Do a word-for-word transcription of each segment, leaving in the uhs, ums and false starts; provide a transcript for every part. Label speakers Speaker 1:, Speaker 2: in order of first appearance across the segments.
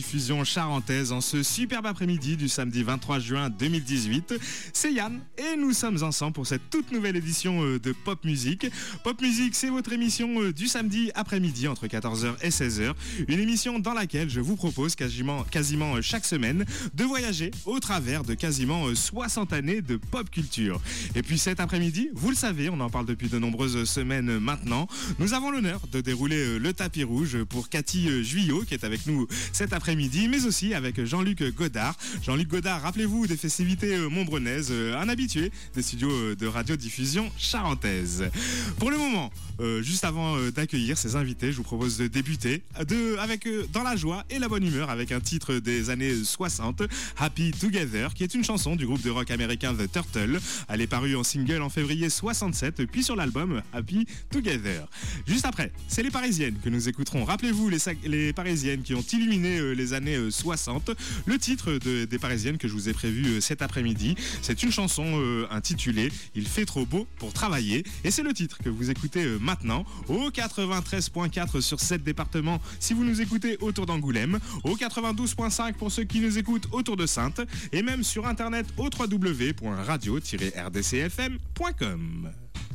Speaker 1: Diffusion charentaise en ce superbe après-midi du samedi vingt-trois juin deux mille dix-huit. C'est Yann et nous sommes ensemble pour cette toute nouvelle édition de Pop Music. Pop Music, c'est votre émission du samedi après-midi entre quatorze heures et seize heures. Une émission dans laquelle je vous propose quasiment, quasiment chaque semaine de voyager au travers de quasiment soixante années de pop culture. Et puis cet après-midi, vous le savez, on en parle depuis de nombreuses semaines maintenant, nous avons l'honneur de dérouler le tapis rouge pour Cathy Juillot qui est avec nous cet après-midi. Mais aussi avec Jean-Luc Godard. Jean-Luc Godard, rappelez-vous des festivités montbrenaises, un habitué des studios de radiodiffusion charentaise. Pour le moment, euh, juste avant euh, d'accueillir ces invités, je vous propose de débuter de, avec, euh, dans la joie et la bonne humeur avec un titre des années soixante, Happy Together, qui est une chanson du groupe de rock américain The Turtle. Elle est parue en single en février soixante-sept, puis sur l'album Happy Together. Juste après, c'est les Parisiennes que nous écouterons. Rappelez-vous les, les Parisiennes qui ont illuminé euh, les années soixante. Le titre de, des Parisiennes que je vous ai prévu euh, cet après-midi, c'est une chanson euh, intitulée Il fait trop beau pour travailler. Et c'est le titre que vous écoutez euh, maintenant au quatre-vingt-treize point quatre sur sept départements si vous nous écoutez autour d'Angoulême, au quatre-vingt-douze point cinq pour ceux qui nous écoutent autour de Saintes et même sur internet au w w w point radio tiret r d c f m point com.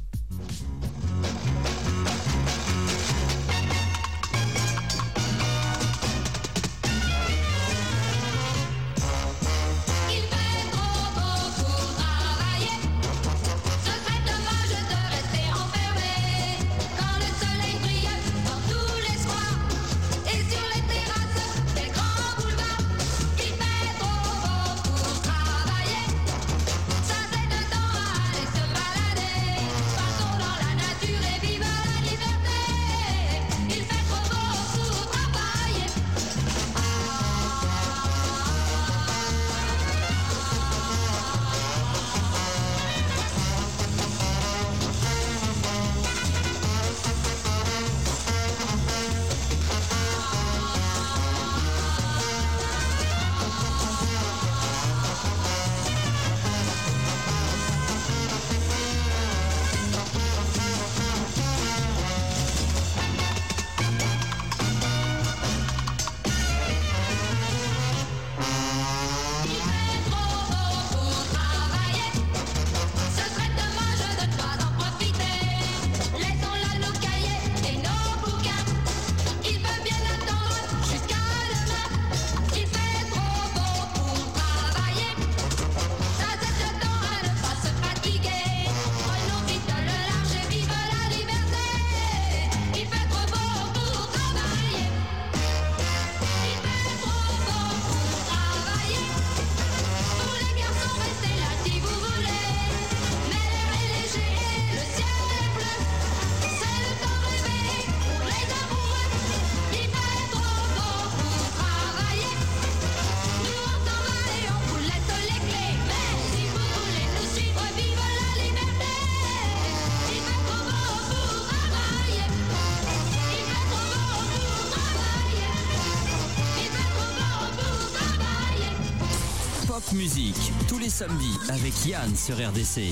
Speaker 2: Musique, tous les samedis avec Yann sur R D C.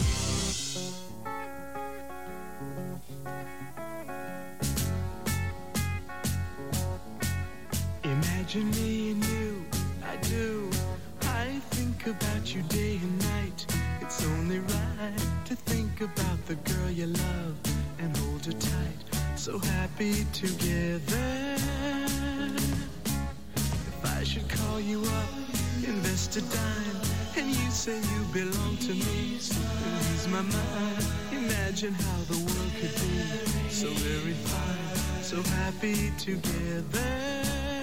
Speaker 3: Imagine me and you, I do. I think about you day and night. It's only right to think about the girl you love and hold her tight. So happy together. If I should call you up, invest a dime, and you say you belong to me, lose my mind. Imagine how the world could be so very fine, so happy together.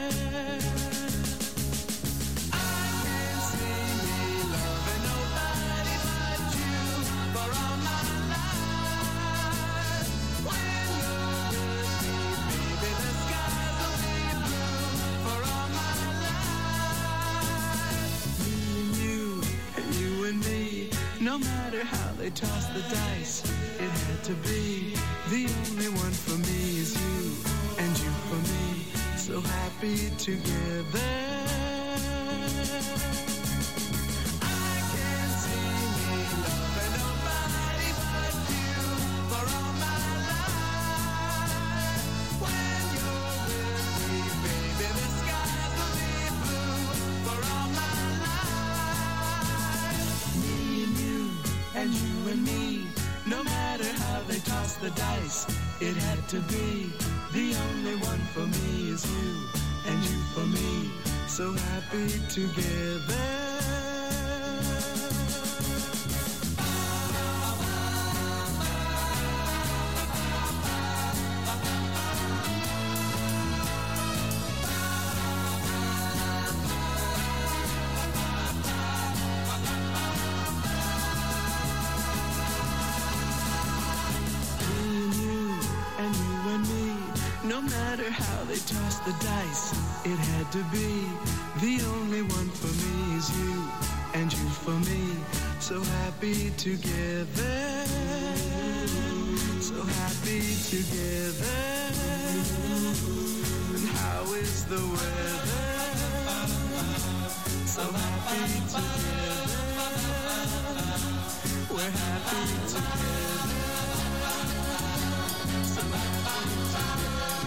Speaker 3: No matter how they toss the dice, it had to be. The only one for me is you, and you for me, so happy together. When you're with me, baby, the skies will be blue. tossed the dice, it had to be. The only one for me is you, and you for me, so happy together. No matter how they tossed the dice, it had to be. The only one for me is you, and you for me, so happy together. So happy together. And how is the weather? So happy together. We're happy together. So happy together.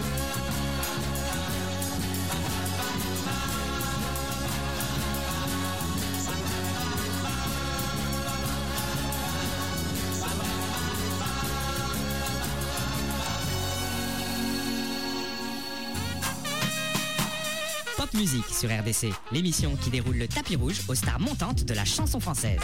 Speaker 4: Pop Musique sur R D C, l'émission qui déroule le tapis rouge aux stars montantes de la chanson française.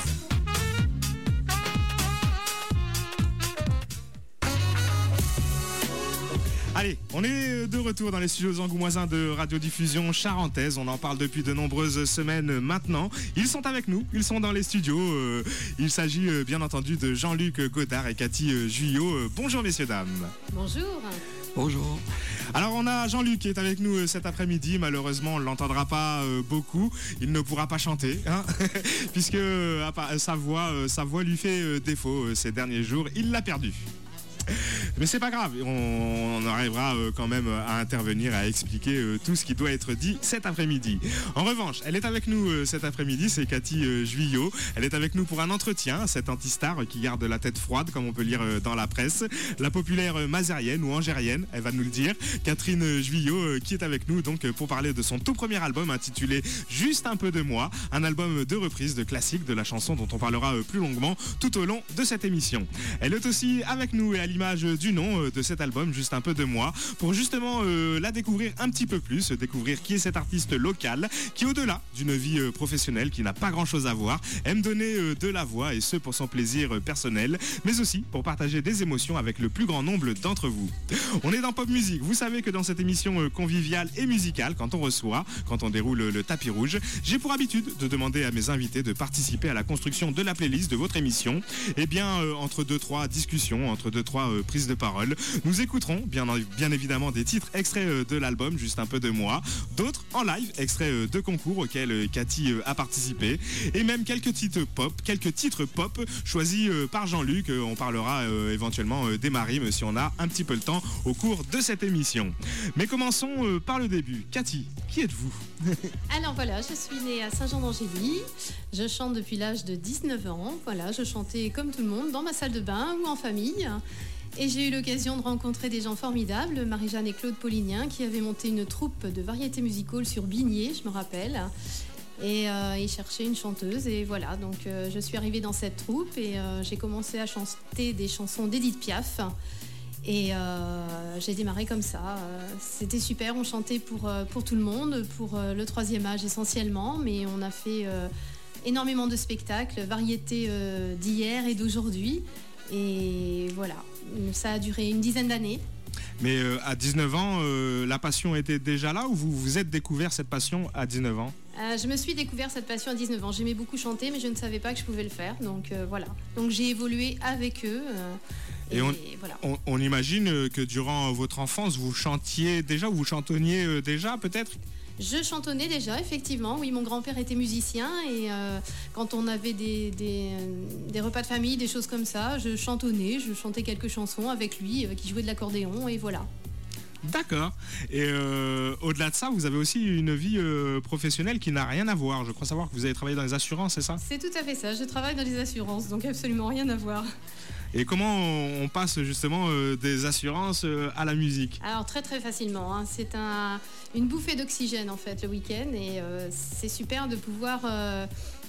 Speaker 1: Allez, on est de retour dans les studios angoumoisins de radiodiffusion charentaise. On en parle depuis de nombreuses semaines maintenant. Ils sont avec nous, ils sont dans les studios. Euh, il s'agit euh, bien entendu de Jean-Luc Godard et Cathy euh, Juillot. Euh, bonjour messieurs, dames.
Speaker 5: Bonjour.
Speaker 6: Bonjour.
Speaker 1: Alors on a Jean-Luc qui est avec nous euh, cet après-midi. Malheureusement on ne l'entendra pas euh, beaucoup. Il ne pourra pas chanter hein puisque euh, sa, voix, euh, sa voix lui fait euh, défaut euh, ces derniers jours. Il l'a perdue. Mais c'est pas grave, on, on arrivera euh, quand même à intervenir, à expliquer euh, tout ce qui doit être dit cet après-midi. En revanche, elle est avec nous euh, cet après-midi, c'est Cathy euh, Juillot. Elle est avec nous pour un entretien, cette anti-star qui garde la tête froide, comme on peut lire euh, dans la presse. La populaire euh, mazérienne ou angérienne, elle va nous le dire. Catherine euh, Juillot euh, qui est avec nous donc euh, pour parler de son tout premier album intitulé Juste un peu de moi. Un album de reprise de classiques de la chanson dont on parlera euh, plus longuement tout au long de cette émission. Elle est aussi avec nous et à l'image du nom de cet album, Juste un peu de moi, pour justement euh, la découvrir un petit peu plus, découvrir qui est cet artiste local qui, au-delà d'une vie euh, professionnelle qui n'a pas grand-chose à voir, aime donner euh, de la voix et ce pour son plaisir euh, personnel, mais aussi pour partager des émotions avec le plus grand nombre d'entre vous. On est dans Pop Musique. Vous savez que dans cette émission euh, conviviale et musicale, quand on reçoit, quand on déroule le tapis rouge, j'ai pour habitude de demander à mes invités de participer à la construction de la playlist de votre émission. Et bien, euh, entre deux, trois discussions, entre deux, trois euh, prises de parole, nous écouterons bien, bien évidemment des titres extraits de l'album Juste un peu de moi, d'autres en live, extraits de concours auxquels Cathy a participé, et même quelques titres pop, quelques titres pop choisis par Jean-Luc. On parlera éventuellement des Marimes si on a un petit peu le temps au cours de cette émission. Mais commençons par le début. Cathy, qui êtes-vous?
Speaker 5: Alors voilà, je suis née à Saint-Jean-d'Angély. Je chante depuis l'âge de dix-neuf ans. Voilà, je chantais comme tout le monde dans ma salle de bain ou en famille. Et j'ai eu l'occasion de rencontrer des gens formidables, Marie-Jeanne et Claude Paulinien, qui avaient monté une troupe de variété musicale sur Bigné, je me rappelle. Et euh, ils cherchaient une chanteuse, et voilà. Donc euh, je suis arrivée dans cette troupe et euh, j'ai commencé à chanter des chansons d'Edith Piaf. Et euh, j'ai démarré comme ça. Euh, c'était super, on chantait pour, euh, pour tout le monde, pour euh, le troisième âge essentiellement, mais on a fait euh, énormément de spectacles, variétés euh, d'hier et d'aujourd'hui. Et voilà, ça a duré une dizaine d'années.
Speaker 1: Mais euh, à dix-neuf ans, euh, la passion était déjà là ou vous vous êtes découvert cette passion à dix-neuf ans?
Speaker 5: euh, Je me suis découvert cette passion à dix-neuf ans. J'aimais beaucoup chanter, mais je ne savais pas que je pouvais le faire. Donc euh, voilà. Donc j'ai évolué avec eux. Euh, et,
Speaker 1: et on,
Speaker 5: et voilà.
Speaker 1: on, on imagine que durant votre enfance, vous chantiez déjà, ou vous chantonniez déjà peut-être?
Speaker 5: Je chantonnais déjà, effectivement. Oui, mon grand-père était musicien et euh, quand on avait des, des, des repas de famille, des choses comme ça, je chantonnais, je chantais quelques chansons avec lui euh, qui jouait de l'accordéon et voilà.
Speaker 1: D'accord. Et euh, au-delà de ça, vous avez aussi une vie euh, professionnelle qui n'a rien à voir. Je crois savoir que vous avez travaillé dans les assurances, c'est ça?
Speaker 5: C'est tout à fait ça. Je travaille dans les assurances, donc absolument rien à voir.
Speaker 1: Et comment on passe justement euh, des assurances euh, à la musique?
Speaker 5: Alors très très facilement, hein. C'est un, une bouffée d'oxygène en fait le week-end et euh, c'est super de pouvoir euh,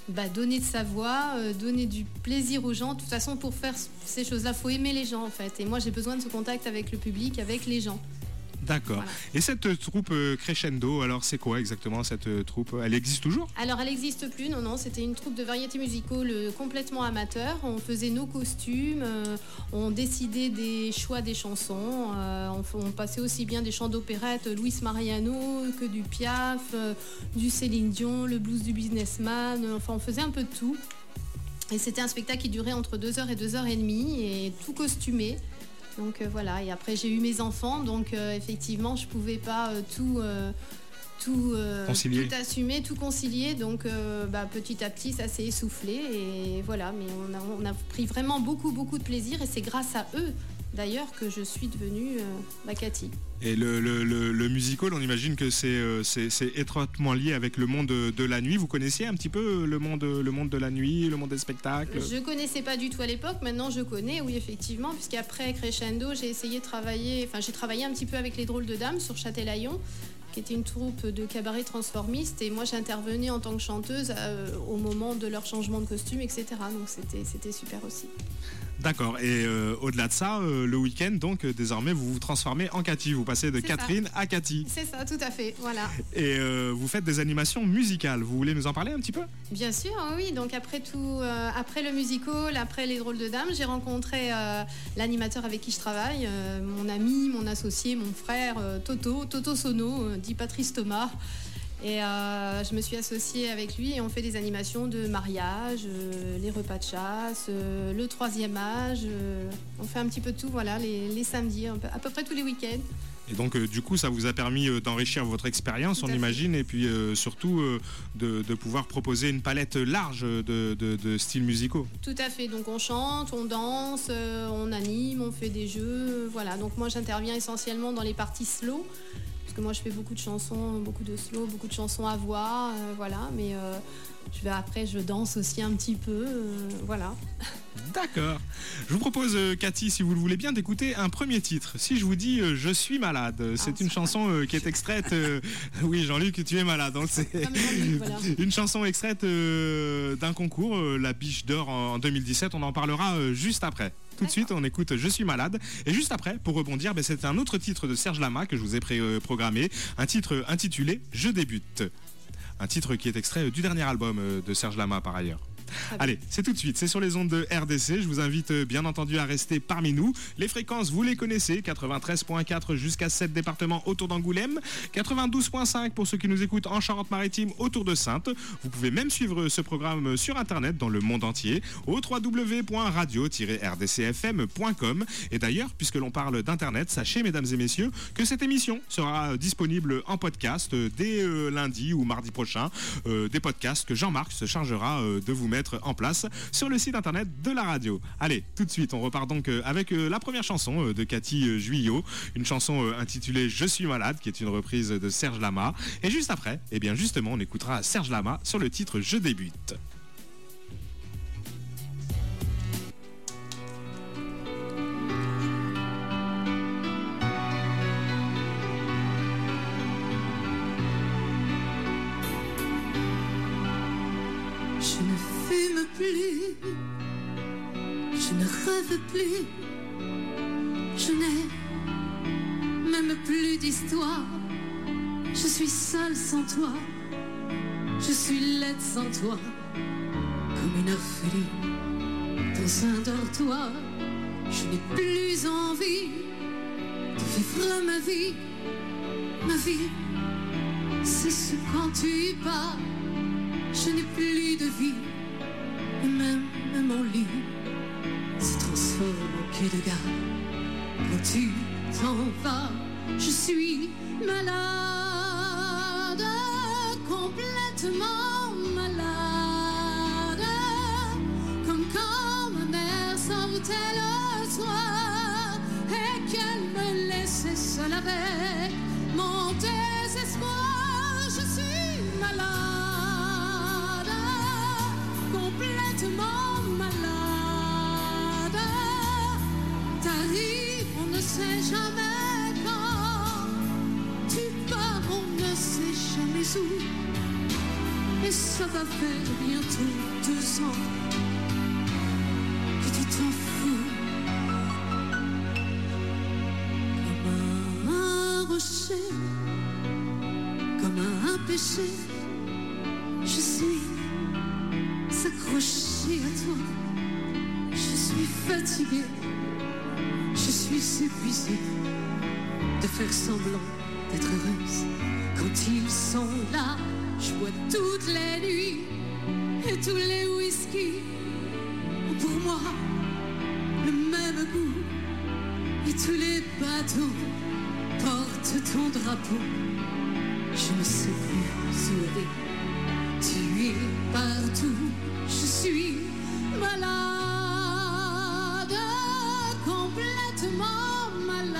Speaker 5: bah, donner de sa voix, euh, donner du plaisir aux gens. De toute façon, pour faire ces choses-là, il faut aimer les gens en fait. Et moi, j'ai besoin de ce contact avec le public, avec les gens.
Speaker 1: D'accord. Voilà. Et cette euh, troupe euh, Crescendo, alors c'est quoi exactement cette euh, troupe? Elle existe toujours?
Speaker 5: Alors elle n'existe plus, non, non, c'était une troupe de variété musicale euh, complètement amateur. On faisait nos costumes, euh, on décidait des choix des chansons, euh, on, on passait aussi bien des chants d'opérette, Luis Mariano, que du Piaf, euh, du Céline Dion, le blues du businessman, euh, enfin on faisait un peu de tout. Et c'était un spectacle qui durait entre deux heures et deux heures et demie, et tout costumé. Donc euh, voilà, et après j'ai eu mes enfants, donc euh, effectivement je pouvais pas euh, tout, euh, tout, euh, tout assumer, tout concilier, donc euh, bah, petit à petit ça s'est essoufflé et voilà, mais on a, on a pris vraiment beaucoup beaucoup de plaisir et c'est grâce à eux d'ailleurs que je suis devenue euh, bah, Cathy.
Speaker 1: Et le, le, le, le musical, on imagine que c'est, euh, c'est, c'est étroitement lié avec le monde de, de la nuit. Vous connaissiez un petit peu le monde, le monde de la nuit, le monde des spectacles?
Speaker 5: Je connaissais pas du tout à l'époque, maintenant je connais, oui effectivement, puisqu'après Crescendo, j'ai essayé de travailler, enfin j'ai travaillé un petit peu avec les Drôles de Dames sur Châtelaillon, qui était une troupe de cabaret transformiste, et moi j'intervenais en tant que chanteuse euh, au moment de leur changement de costume, et cetera. Donc c'était, c'était super aussi.
Speaker 1: D'accord, et euh, au-delà de ça, euh, le week-end, donc euh, désormais vous vous transformez en Cathy, vous passez de
Speaker 5: C'est
Speaker 1: Catherine
Speaker 5: ça.
Speaker 1: à Cathy.
Speaker 5: C'est ça, tout à fait, voilà.
Speaker 1: Et euh, vous faites des animations musicales, vous voulez nous en parler un petit peu?
Speaker 5: Bien sûr, oui, donc après tout, euh, après le musical, après les Drôles de Dames, j'ai rencontré euh, l'animateur avec qui je travaille, euh, mon ami, mon associé, mon frère, euh, Toto, Toto Sono, euh, dit Patrice Thomas. Et euh, je me suis associée avec lui et on fait des animations de mariage, euh, les repas de chasse, euh, le troisième âge. Euh, on fait un petit peu de tout, voilà, les, les samedis, peu, à peu près tous les week-ends.
Speaker 1: Et donc euh, du coup ça vous a permis euh, d'enrichir votre expérience, on imagine, et puis euh, surtout euh, de, de pouvoir proposer une palette large de, de, de styles musicaux.
Speaker 5: Tout à fait, donc on chante, on danse, euh, on anime, on fait des jeux, euh, voilà. Donc moi j'interviens essentiellement dans les parties slow. Parce que moi je fais beaucoup de chansons, beaucoup de slow, beaucoup de chansons à voix, euh, voilà, mais euh, je vais après je danse aussi un petit peu, euh, voilà.
Speaker 1: D'accord. Je vous propose, euh, Cathy, si vous le voulez bien, d'écouter un premier titre. Si je vous dis euh, Je suis malade, c'est ah, une chanson euh, qui est extraite. Euh, oui, Jean-Luc, tu es malade. Donc c'est voilà. Une chanson extraite euh, d'un concours, euh, la Biche d'Or en deux mille dix-sept. On en parlera euh, juste après. Tout de suite, on écoute Je suis malade. Et juste après, pour rebondir, ben, c'est un autre titre de Serge Lama que je vous ai pré- euh, programmé. Un titre intitulé Je débute. Un titre qui est extrait du dernier album euh, de Serge Lama par ailleurs. Allez, c'est tout de suite, c'est sur les ondes de R D C. Je vous invite bien entendu à rester parmi nous. Les fréquences, vous les connaissez, quatre-vingt-treize virgule quatre jusqu'à sept départements autour d'Angoulême, quatre-vingt-douze virgule cinq pour ceux qui nous écoutent en Charente-Maritime autour de Saintes. Vous pouvez même suivre ce programme sur internet dans le monde entier au w w w point radio tiret r d c f m point com. Et d'ailleurs, puisque l'on parle d'internet, sachez mesdames et messieurs que cette émission sera disponible en podcast dès euh, lundi ou mardi prochain. Euh, des podcasts que Jean-Marc se chargera euh, de vous mettre en place sur le site internet de la radio. Allez, tout de suite, on repart donc avec la première chanson de Cathy Juillot, une chanson intitulée Je suis malade, qui est une reprise de Serge Lama. Et juste après, eh bien justement, on écoutera Serge Lama sur le titre Je débute.
Speaker 6: Plus, je ne rêve plus, je n'ai même plus d'histoire. Je suis seule sans toi, je suis laide sans toi, comme une orpheline dans un dortoir. Je n'ai plus envie de vivre ma vie, ma vie, c'est ce quand tu pars. Je n'ai plus de vie. Et même mon lit se transforme en quai de gare. Quand tu t'en vas, je suis malade, complètement malade. Comme quand ma mère sortait le soir et qu'elle me laissait seule avec mon désespoir. Je suis malade, complètement malade. T'arrives, on ne sait jamais quand. Tu pars, on ne sait jamais où. Et Et ça va faire bientôt deux ans que tu t'en fous. Comme un rocher, comme un péché, je suis accrochée à toi. Je suis fatiguée, je suis épuisée de faire semblant d'être heureuse. Quand ils sont là, je bois toutes les nuits et tous les whisky ont pour moi le même goût. Et tous les bateaux portent ton drapeau. Je ne sais plus où aller, tu es partout. Je suis malade, complètement malade.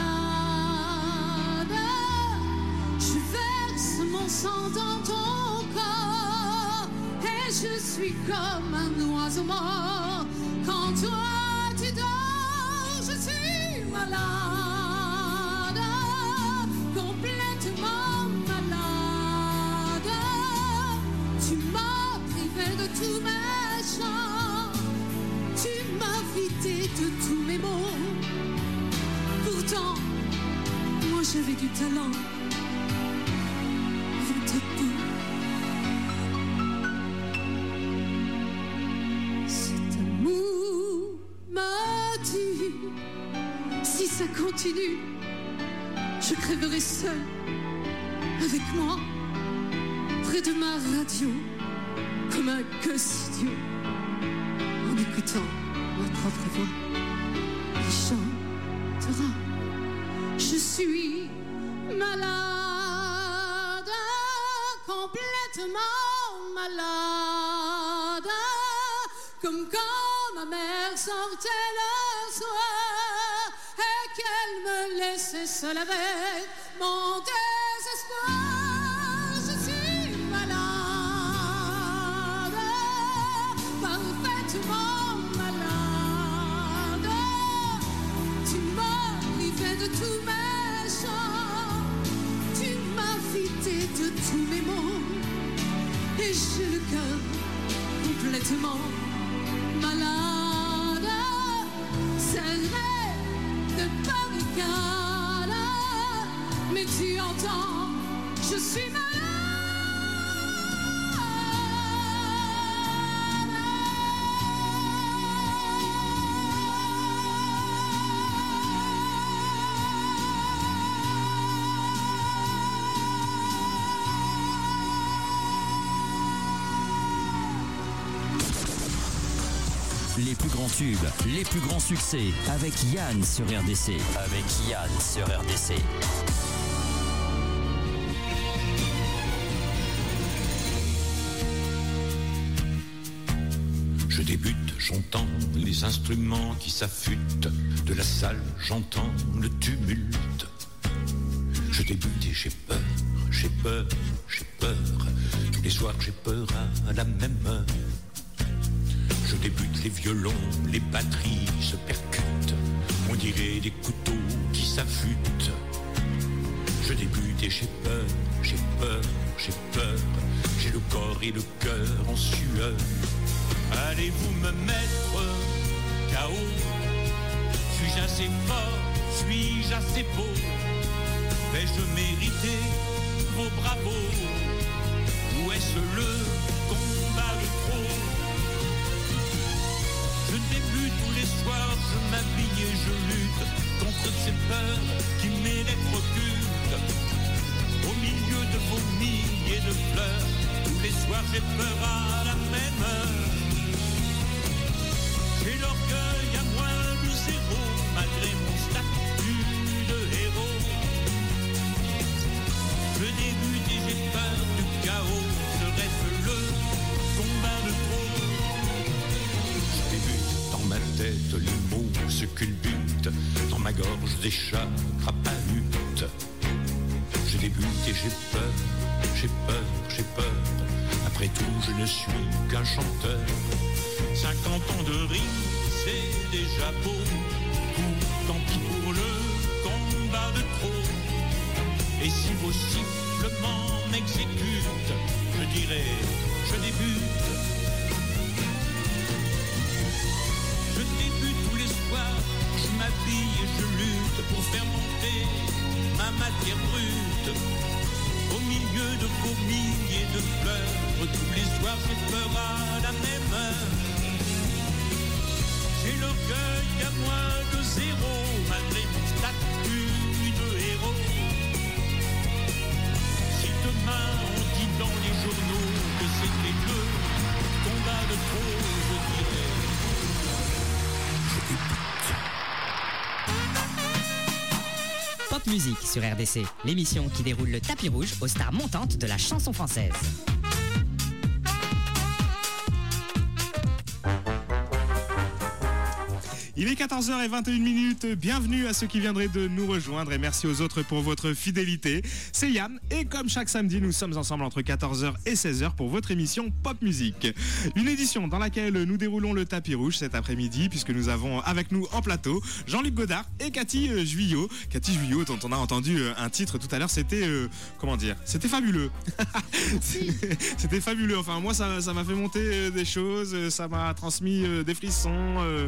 Speaker 6: Je verse mon sang dans ton corps et je suis comme un oiseau mort. Quand toi tu dors, je suis malade, complètement malade. Tu m'as privé de tous mes chants, tu m'as vidé de tous mes mots. Pourtant, moi j'avais du talent. Cet amour me tue. Si ça continue, je crèverai seule avec moi près de ma radio, comme un gosse idiot, en écoutant ma propre voix. Il chantera. Je suis malade, complètement malade, comme quand ma mère sortait le soir et qu'elle me laissait seule avec mon désespoir. Je suis malade, parfaitement malade. Tu m'as privé de tous mes chants, tu m'as vidé de tous mes mots, et j'ai le cœur complètement malade, serré de barricades. Mais tu entends, je suis malade.
Speaker 2: Les plus grands tubes, les plus grands succès, avec Yann sur R D C. Avec Yann sur R D C.
Speaker 7: Je débute, j'entends les instruments qui s'affûtent. De la salle, j'entends le tumulte. Je débute et j'ai peur, j'ai peur, j'ai peur. Tous les soirs, j'ai peur à la même heure. Je débute, les violons, les batteries se percutent. On dirait des couteaux qui s'affûtent. Je débute et j'ai peur, j'ai peur, j'ai peur. J'ai le corps et le cœur en sueur. Allez-vous me mettre K O? Suis-je assez fort? Suis-je assez beau? Vais-je mériter vos bravos? Ou est-ce le combat de trop? Je ne vais plus tous les soirs, je m'habille et je lutte contre ces peurs qui m'électrocutent. Au milieu de vomis et de pleurs, tous les soirs j'ai peur à la même heure. J'ai l'orgueil à moins de zéro, malgré mon statut de héros. Je débute et j'ai peur du chaos, serait-ce le combat de trop? Je débute dans ma tête, les mots se culbutent, dans ma gorge des chats crapahutes. Je débute et j'ai peur, j'ai peur, j'ai peur. Après tout, je ne suis qu'un chanteur. Cinquante ans de rime, c'est déjà beau. Tant pis pour le combat de trop. Et si vos sifflements m'exécutent, je dirais, je s'affûte. Je t'ai vu tous les soirs, je m'habille et je lutte pour faire monter ma matière brute. Au milieu de vos milliers de fleurs, tous les soirs j'ai peur à la même heure. J'ai l'orgueil à moins de zéro, malgré mon statut de héros. Si demain on dit dans les journaux que c'était le combat de trop, je dirais, je débute.
Speaker 4: Pop Musique sur R D C, l'émission qui déroule le tapis rouge aux stars montantes de la chanson française.
Speaker 1: Il est quatorze heures vingt et une minutes, bienvenue à ceux qui viendraient de nous rejoindre et merci aux autres pour votre fidélité. C'est Yann et comme chaque samedi, nous sommes ensemble entre quatorze heures et seize heures pour votre émission Pop Musique. Une édition dans laquelle nous déroulons le tapis rouge cet après-midi puisque nous avons avec nous en plateau Jean-Luc Godard et Cathy Juillot. Cathy Juillot dont on a entendu un titre tout à l'heure, c'était, euh, comment dire, c'était fabuleux. C'était fabuleux, enfin moi ça, ça m'a fait monter des choses, ça m'a transmis des frissons. Euh,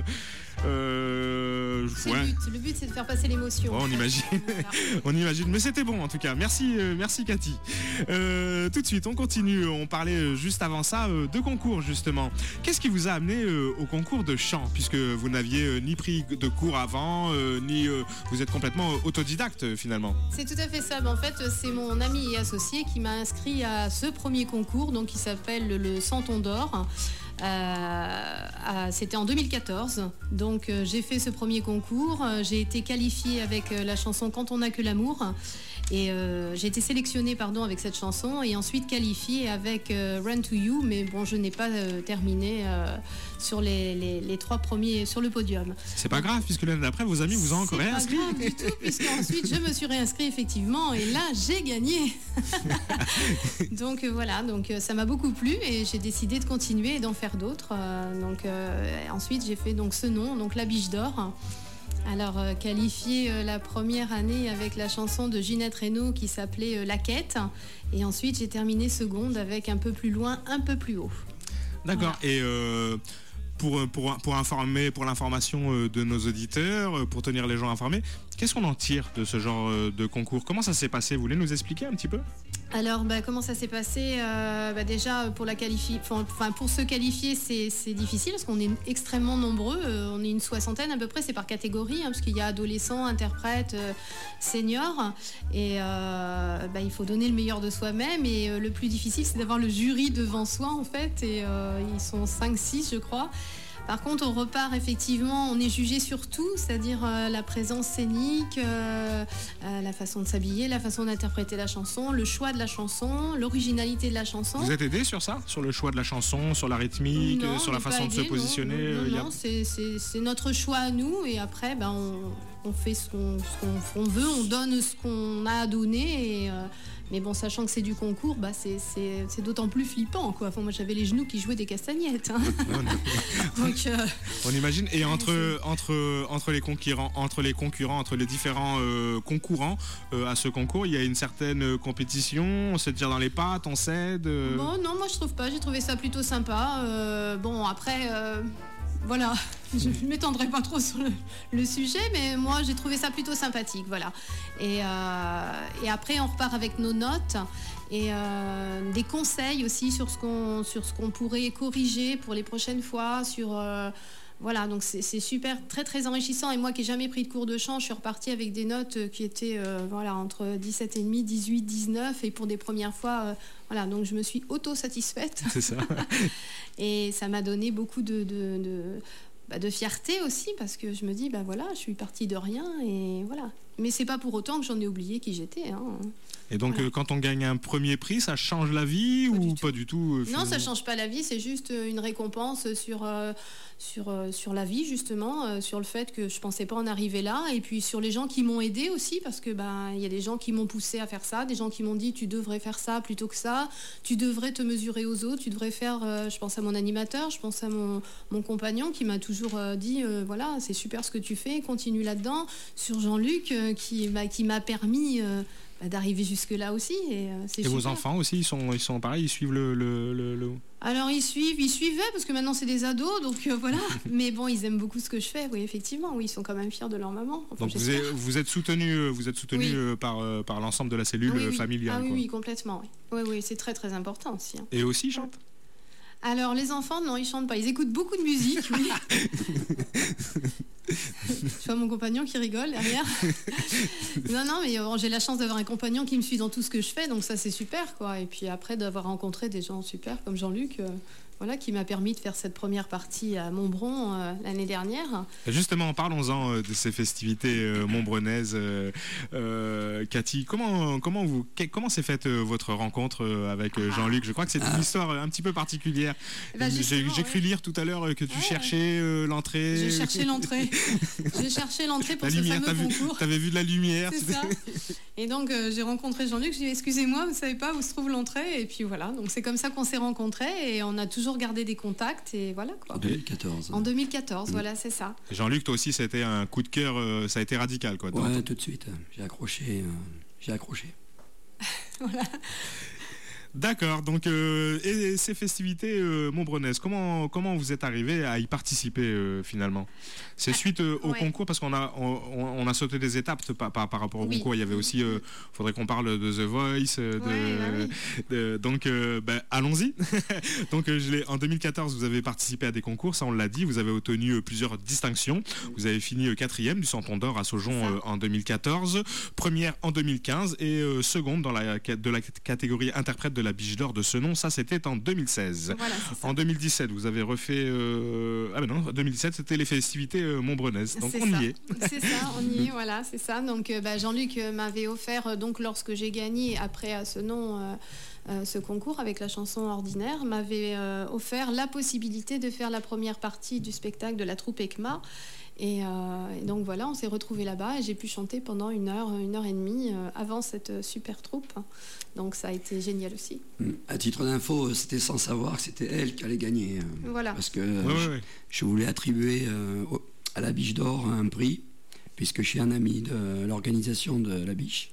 Speaker 1: Euh,
Speaker 5: c'est
Speaker 1: ouais.
Speaker 5: le but, le but c'est de faire passer l'émotion.
Speaker 1: Ouais, on imagine, voilà. On imagine, mais c'était bon en tout cas. Merci, euh, merci Cathy. Euh, tout de suite, on continue. On parlait juste avant ça euh, de concours justement. Qu'est-ce qui vous a amené euh, au concours de chant, puisque vous n'aviez euh, ni pris de cours avant, euh, ni euh, vous êtes complètement autodidacte euh, finalement.
Speaker 5: C'est tout à fait ça. En fait, c'est mon ami et associé qui m'a inscrit à ce premier concours, donc qui s'appelle le Santon d'Or. Euh, à, c'était en deux mille quatorze, donc euh, j'ai fait ce premier concours, euh, j'ai été qualifiée avec euh, la chanson Quand on n'a que l'amour et euh, j'ai été sélectionnée pardon, avec cette chanson et ensuite qualifiée avec euh, Run to You, mais bon je n'ai pas euh, terminé euh, sur les, les, les trois premiers sur le podium.
Speaker 1: C'est pas grave puisque l'année d'après vos amis vous ont encore réinscrit.
Speaker 5: C'est pas grave du tout puisque ensuite je me suis réinscrit effectivement et là j'ai gagné. Donc euh, voilà, donc euh, ça m'a beaucoup plu et j'ai décidé de continuer et d'en faire d'autres. Euh, donc euh, ensuite j'ai fait donc ce nom, donc La Biche d'Or. Alors euh, qualifié euh, la première année avec la chanson de Ginette Renaud qui s'appelait euh, La Quête et ensuite j'ai terminé seconde avec Un peu plus loin, un peu plus haut.
Speaker 1: D'accord.
Speaker 5: Voilà.
Speaker 1: Et euh, pour, pour, pour informer, pour l'information de nos auditeurs, pour tenir les gens informés, qu'est-ce qu'on en tire de ce genre de concours? Comment ça s'est passé? Vous voulez nous expliquer un petit peu?
Speaker 5: Alors, bah, comment ça s'est passé? euh, bah, Déjà, pour, la qualifi... enfin, pour se qualifier, c'est, c'est difficile parce qu'on est extrêmement nombreux. Euh, on est une soixantaine à peu près, c'est par catégorie, hein, parce qu'il y a adolescents, interprètes, euh, seniors. Et euh, bah, il faut donner le meilleur de soi-même. Et euh, le plus difficile, c'est d'avoir le jury devant soi, en fait. Et euh, ils sont cinq six, je crois. Par contre, on repart effectivement, on est jugé sur tout, c'est-à-dire euh, la présence scénique, euh, euh, la façon de s'habiller, la façon d'interpréter la chanson, le choix de la chanson, l'originalité de la chanson.
Speaker 1: Vous êtes aidé sur ça? Sur le choix de la chanson, sur la rythmique,
Speaker 5: non,
Speaker 1: sur la façon
Speaker 5: aidé,
Speaker 1: de se positionner?
Speaker 5: Non, non,
Speaker 1: euh,
Speaker 5: non,
Speaker 1: y a...
Speaker 5: non c'est, c'est, c'est notre choix à nous et après, ben, on, on fait ce qu'on, ce qu'on on veut, on donne ce qu'on a à donner. Et, euh, mais bon, sachant que c'est du concours, bah, c'est, c'est, c'est d'autant plus flippant, quoi. Enfin, moi, j'avais les genoux qui jouaient des castagnettes. Hein. Donc, euh,
Speaker 1: on imagine. Et entre, entre, entre, les concurrents, entre les concurrents, entre les différents euh, concurrents euh, à ce concours, il y a une certaine compétition. On se tire dans les pattes, on s'aide. Euh...
Speaker 5: Bon, non, moi, je trouve pas. J'ai trouvé ça plutôt sympa. Euh, bon, après... Euh... Voilà, je ne m'étendrai pas trop sur le, le sujet, mais moi j'ai trouvé ça plutôt sympathique, voilà. Et, euh, et après on repart avec nos notes et euh, des conseils aussi sur ce qu'on sur ce qu'on pourrait corriger pour les prochaines fois, sur euh, voilà, donc c'est, c'est super, très très enrichissant. Et moi qui n'ai jamais pris de cours de chant, je suis repartie avec des notes qui étaient euh, voilà, entre dix-sept virgule cinq, dix-huit, dix-neuf, et pour des premières fois, euh, voilà, donc je me suis auto-satisfaite.
Speaker 1: C'est ça.
Speaker 5: Et ça m'a donné beaucoup de, de, de, bah de fierté aussi, parce que je me dis, bah voilà, je suis partie de rien, et voilà. Mais c'est pas pour autant que j'en ai oublié qui j'étais. Hein.
Speaker 1: Et donc, voilà. euh, quand on gagne un premier prix, ça change la vie pas ou pas du tout euh,
Speaker 5: Non, ça change pas la vie, c'est juste une récompense sur, euh, sur, euh, sur la vie, justement, euh, sur le fait que je pensais pas en arriver là, et puis sur les gens qui m'ont aidé aussi, parce que bah, y a des gens qui m'ont poussé à faire ça, des gens qui m'ont dit tu devrais faire ça plutôt que ça, tu devrais te mesurer aux autres, tu devrais faire, euh, je pense à mon animateur, je pense à mon, mon compagnon qui m'a toujours euh, dit euh, voilà, c'est super ce que tu fais, continue là-dedans, sur Jean-Luc euh, qui, bah, qui m'a permis euh, bah, d'arriver jusque là aussi. Et, euh, c'est
Speaker 1: et
Speaker 5: super.
Speaker 1: Vos enfants aussi, ils sont, ils sont pareils, ils suivent le... le, le, le...
Speaker 5: Alors ils suivent, ils suivaient parce que maintenant c'est des ados, donc euh, voilà. Mais bon, ils aiment beaucoup ce que je fais, oui, effectivement. Oui, ils sont quand même fiers de leur maman. Enfin,
Speaker 1: Donc vous êtes, vous êtes soutenu, vous êtes soutenu
Speaker 5: Oui.
Speaker 1: par, euh, par l'ensemble de la cellule
Speaker 5: oui, oui.
Speaker 1: familiale.
Speaker 5: Ah oui,
Speaker 1: quoi.
Speaker 5: oui, complètement. Oui, oui, oui, c'est très très important aussi. Hein.
Speaker 1: Et aussi chante.
Speaker 5: Alors les enfants, non, ils chantent pas. Ils écoutent beaucoup de musique, oui. Je vois mon compagnon qui rigole derrière. Non, non, mais bon, j'ai la chance d'avoir un compagnon qui me suit dans tout ce que je fais, donc ça c'est super, quoi. Et puis après d'avoir rencontré des gens super comme Jean-Luc, euh, voilà, qui m'a permis de faire cette première partie à Montbron euh, l'année dernière.
Speaker 1: Justement, parlons-en euh, de ces festivités euh, montbronaises. Euh, euh, Cathy, comment comment vous que- comment s'est faite euh, votre rencontre euh, avec euh, Jean-Luc? Je crois que c'est une histoire euh, un petit peu particulière.
Speaker 5: Eh ben,
Speaker 1: J'ai
Speaker 5: justement,
Speaker 1: j'ai cru
Speaker 5: ouais.
Speaker 1: lire tout à l'heure euh, que tu
Speaker 5: Ouais.
Speaker 1: cherchais euh, l'entrée.
Speaker 5: J'ai cherché l'entrée. J'ai cherché l'entrée pour
Speaker 1: La
Speaker 5: ce
Speaker 1: lumière,
Speaker 5: fameux
Speaker 1: t'as vu,
Speaker 5: concours.
Speaker 1: t'avais vu de la lumière.
Speaker 5: C'est ça. Et donc euh, j'ai rencontré Jean-Luc, je lui ai dit excusez-moi, vous savez pas où se trouve l'entrée, et puis voilà, donc c'est comme ça qu'on s'est rencontrés et on a toujours gardé des contacts et voilà quoi.
Speaker 8: En deux mille quatorze.
Speaker 5: En deux mille quatorze,
Speaker 8: Mm.
Speaker 5: voilà, c'est ça.
Speaker 1: Jean-Luc, toi aussi, c'était un coup de cœur, euh, ça a été radical, quoi.
Speaker 8: Ouais, tout de suite. J'ai accroché. euh, j'ai accroché.
Speaker 5: Voilà.
Speaker 1: D'accord, donc euh, et ces festivités euh, montbronaises, comment comment vous êtes arrivé à y participer euh, finalement? C'est suite euh, au
Speaker 5: ouais.
Speaker 1: concours parce qu'on a on, on a sauté des étapes par, par, par rapport au
Speaker 5: Oui.
Speaker 1: concours. Il y avait aussi, euh, faudrait qu'on parle de The Voice, euh, de,
Speaker 5: Ouais, bah oui.
Speaker 1: de- donc euh, ben, allons-y. Donc euh, je l'ai en deux mille quatorze, vous avez participé à des concours, ça on l'a dit, vous avez obtenu euh, plusieurs distinctions. Vous avez fini euh, quatrième du Santon d'Or à Saujon
Speaker 5: Ça.
Speaker 1: euh, en deux mille quatorze, première en deux mille quinze et euh, seconde dans la de la catégorie interprète de la Biche d'Or de ce nom, ça c'était en deux mille seize.
Speaker 5: Voilà, c'est ça.
Speaker 1: En deux mille dix-sept, vous avez refait. Euh... Ah ben non, deux mille dix-sept, c'était les festivités euh, montbronaises. Donc
Speaker 5: C'est
Speaker 1: on
Speaker 5: ça.
Speaker 1: y est.
Speaker 5: C'est ça, on y est, voilà, c'est ça. Donc euh, bah, Jean-Luc euh, m'avait offert, euh, donc lorsque j'ai gagné après à ce nom, euh, euh, ce concours avec la chanson Ordinaire, m'avait euh, offert la possibilité de faire la première partie du spectacle de la troupe ECMA. Et, euh, et donc voilà, on s'est retrouvés là-bas et j'ai pu chanter pendant une heure, une heure et demie euh, avant cette euh, super troupe. Donc ça a été génial aussi.
Speaker 8: Mm. À titre d'info, c'était sans savoir que c'était elle qui allait gagner. euh,
Speaker 5: Voilà.
Speaker 8: Parce que
Speaker 1: Ouais,
Speaker 8: euh,
Speaker 1: ouais,
Speaker 8: je,
Speaker 1: ouais.
Speaker 8: je voulais attribuer euh, au- à la Biche d'Or un prix, puisque je suis un ami de l'organisation de la Biche.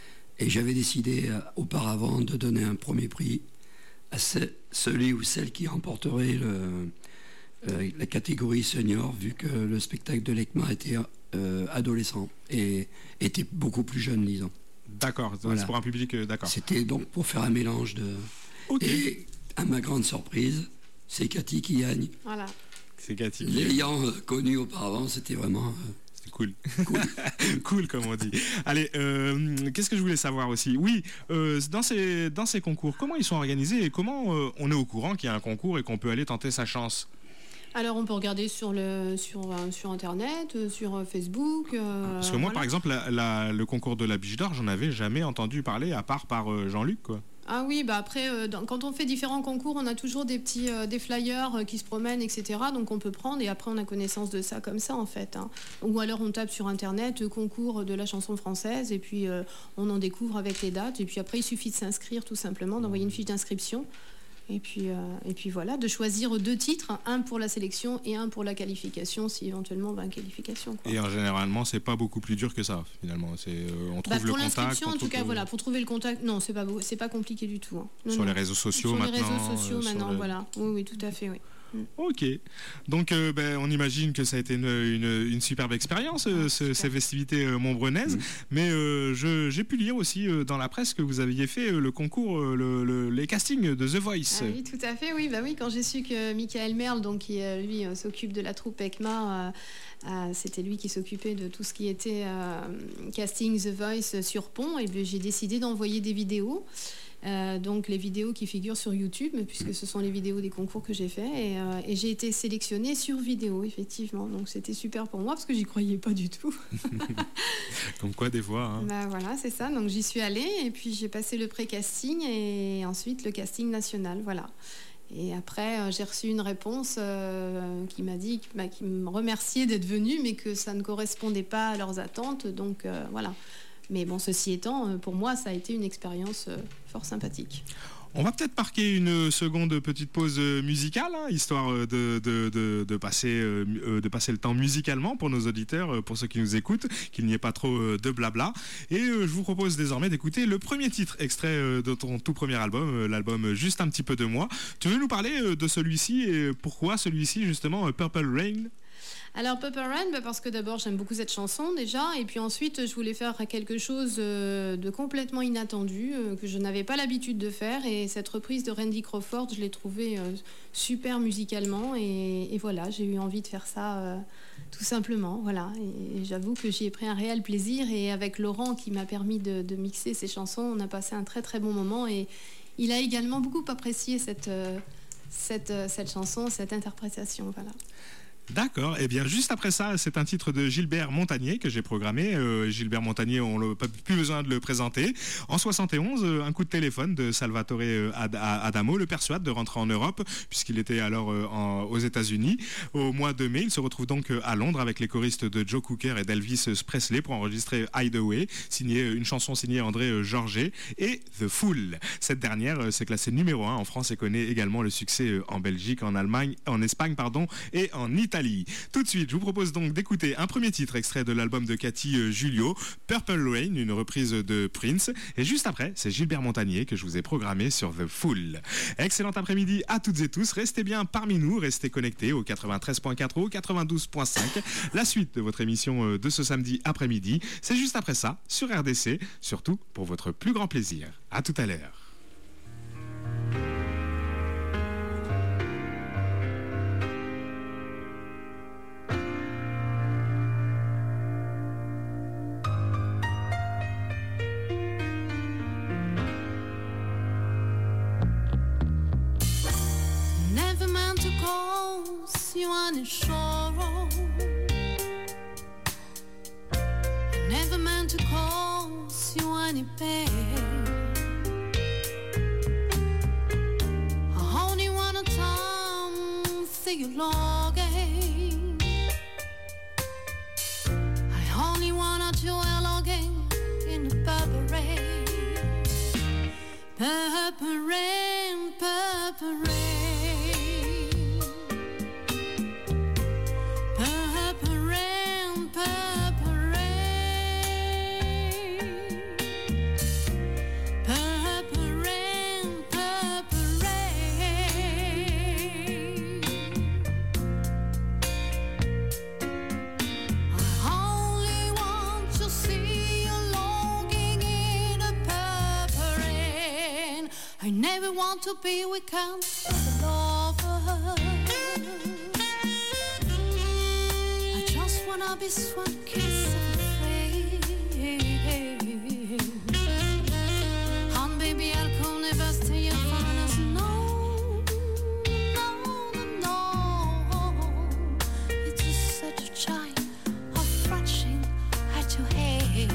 Speaker 8: Et j'avais décidé euh, auparavant de donner un premier prix à ce- celui ou celle qui remporterait le, euh, la catégorie senior, vu que le spectacle de l'ECMA était euh, adolescent et était beaucoup plus jeune, disons.
Speaker 1: D'accord,
Speaker 8: Voilà.
Speaker 1: c'est pour un public. euh, D'accord.
Speaker 8: C'était donc pour faire un mélange de...
Speaker 1: Ok.
Speaker 8: Et à ma grande surprise, c'est Cathy qui gagne.
Speaker 5: Voilà.
Speaker 1: C'est Cathy.
Speaker 8: L'ayant euh, connu auparavant, c'était vraiment... euh,
Speaker 1: C'est cool.
Speaker 8: cool.
Speaker 1: Cool, comme on dit. Allez, euh, qu'est-ce que je voulais savoir aussi? Oui, euh, dans, ces, dans ces concours, comment ils sont organisés et comment euh, on est au courant qu'il y a un concours et qu'on peut aller tenter sa chance?
Speaker 5: Alors on peut regarder sur, le, sur, euh, sur Internet, euh, sur euh, Facebook. euh,
Speaker 1: Parce que moi,
Speaker 5: voilà.
Speaker 1: par exemple, la- la- le concours de la Biche d'Or, j'en avais jamais entendu parler à part par euh, Jean-Luc, quoi.
Speaker 5: Ah oui, bah après, euh, dans- quand on fait différents concours, on a toujours des petits euh, des flyers euh, qui se promènent, et cetera. Donc on peut prendre et après on a connaissance de ça comme ça en fait. Hein. Ou alors on tape sur Internet euh, concours de la chanson française et puis euh, on en découvre avec les dates. Et puis après il suffit de s'inscrire tout simplement, d'envoyer une fiche d'inscription. Et puis, euh, et puis voilà, de choisir deux titres, un pour la sélection et un pour la qualification, si éventuellement ben, qualification. Quoi.
Speaker 1: Et en généralement, c'est pas beaucoup plus dur que ça, finalement. C'est, euh, on trouve
Speaker 5: Bah,
Speaker 1: le
Speaker 5: pour
Speaker 1: contact.
Speaker 5: l'inscription,
Speaker 1: on
Speaker 5: en tout
Speaker 1: trouve
Speaker 5: cas,
Speaker 1: le-
Speaker 5: voilà, pour trouver le contact, non, c'est pas beau- c'est pas compliqué du tout. Hein. Non,
Speaker 1: Sur
Speaker 5: non.
Speaker 1: les réseaux sociaux
Speaker 5: Sur
Speaker 1: maintenant.
Speaker 5: les réseaux sociaux
Speaker 1: euh, sur
Speaker 5: maintenant,
Speaker 1: le-
Speaker 5: voilà. Oui, oui, tout à fait, oui.
Speaker 1: Ok. Donc, euh, ben, on imagine que ça a été une, une- une superbe expérience, euh, ce-
Speaker 5: super.
Speaker 1: ces festivités euh, montbronaises.
Speaker 8: Mhm.
Speaker 1: Mais euh, je- j'ai pu lire aussi euh, dans la presse que vous aviez fait euh, le concours, euh, le- le- les castings de The Voice.
Speaker 5: Ah oui, tout à fait, oui. Bah oui, quand j'ai su que Michael Merle, donc, qui euh, lui euh, s'occupe de la troupe ECMA, euh, euh, c'était lui qui s'occupait de tout ce qui était euh, casting The Voice sur Pont, et bien, j'ai décidé d'envoyer des vidéos. Euh, donc les vidéos qui figurent sur YouTube, puisque ce sont les vidéos des concours que j'ai fait, et, euh, et j'ai été sélectionnée sur vidéo, effectivement. Donc c'était super pour moi parce que j'y croyais pas du tout.
Speaker 1: Comme quoi, des fois. hein.
Speaker 5: Bah voilà, c'est ça. Donc j'y suis allée et puis j'ai passé le pré-casting et ensuite le casting national, voilà. Et après, euh, j'ai reçu une réponse euh, qui m'a dit, bah, qui me remerciait d'être venue, mais que ça ne correspondait pas à leurs attentes. Donc euh, voilà. Mais bon, ceci étant, euh, pour moi, ça a été une expérience euh, fort sympathique.
Speaker 1: On va peut-être marquer une seconde petite pause musicale, hein, histoire de, de, de, de, passer, euh, de passer le temps musicalement pour nos auditeurs, pour ceux qui nous écoutent, qu'il n'y ait pas trop de blabla. Et euh, je vous propose désormais d'écouter le premier titre extrait euh, de ton tout premier album, euh, l'album Juste un petit peu de moi. Tu veux nous parler euh, de celui-ci et pourquoi celui-ci justement, euh, Purple Rain ?
Speaker 5: Alors Purple Rain, bah parce que d'abord j'aime beaucoup cette chanson déjà, et puis ensuite je voulais faire quelque chose euh, de complètement inattendu, euh, que je n'avais pas l'habitude de faire, et cette reprise de Randy Crawford, je l'ai trouvée euh, super musicalement, et, et voilà, j'ai eu envie de faire ça euh, tout simplement, voilà, et, et j'avoue que j'y ai pris un réel plaisir, et avec Laurent qui m'a permis de, de mixer ces chansons, on a passé un très très bon moment, et il a également beaucoup apprécié cette, euh, cette, euh, cette chanson, cette interprétation, voilà.
Speaker 1: D'accord, et eh bien juste après ça, c'est un titre de Gilbert Montagné que j'ai programmé. Euh, Gilbert Montagné, on n'a plus besoin de le présenter. En soixante et onze, un coup de téléphone de Salvatore Adamo le persuade de rentrer en Europe, puisqu'il était alors euh, en, aux États-Unis. Au mois de mai, il se retrouve donc à Londres avec les choristes de Joe Cooker et d'Elvis Presley pour enregistrer Hideaway, signé, une chanson signée André Georget, et The Fool. Cette dernière s'est classée numéro un en France et connaît également le succès en Belgique, en Allemagne, en Espagne, pardon, et en Italie. Tout de suite, je vous propose donc d'écouter un premier titre extrait de l'album de Cathy Julio, Purple Rain, une reprise de Prince. Et juste après, c'est Gilbert Montagné que je vous ai programmé sur The Fool. Excellent après-midi à toutes et tous. Restez bien parmi nous, restez connectés au quatre-vingt-treize point quatre ou au quatre-vingt-douze point cinq. La suite de votre émission de ce samedi après-midi, c'est juste après ça, sur R D C, surtout pour votre plus grand plaisir. À tout à l'heure.
Speaker 6: You on sorrow. I never meant to cause you any pain. I only wanna time see you longing. I only wanna dwell again in the purple rain. Purple rain, purple rain. Want to be with count the lover. I just wanna be one kiss of a friend. And baby, I'll come never stay and find us. No, no, no, no. It's just such a child of fraction at your head.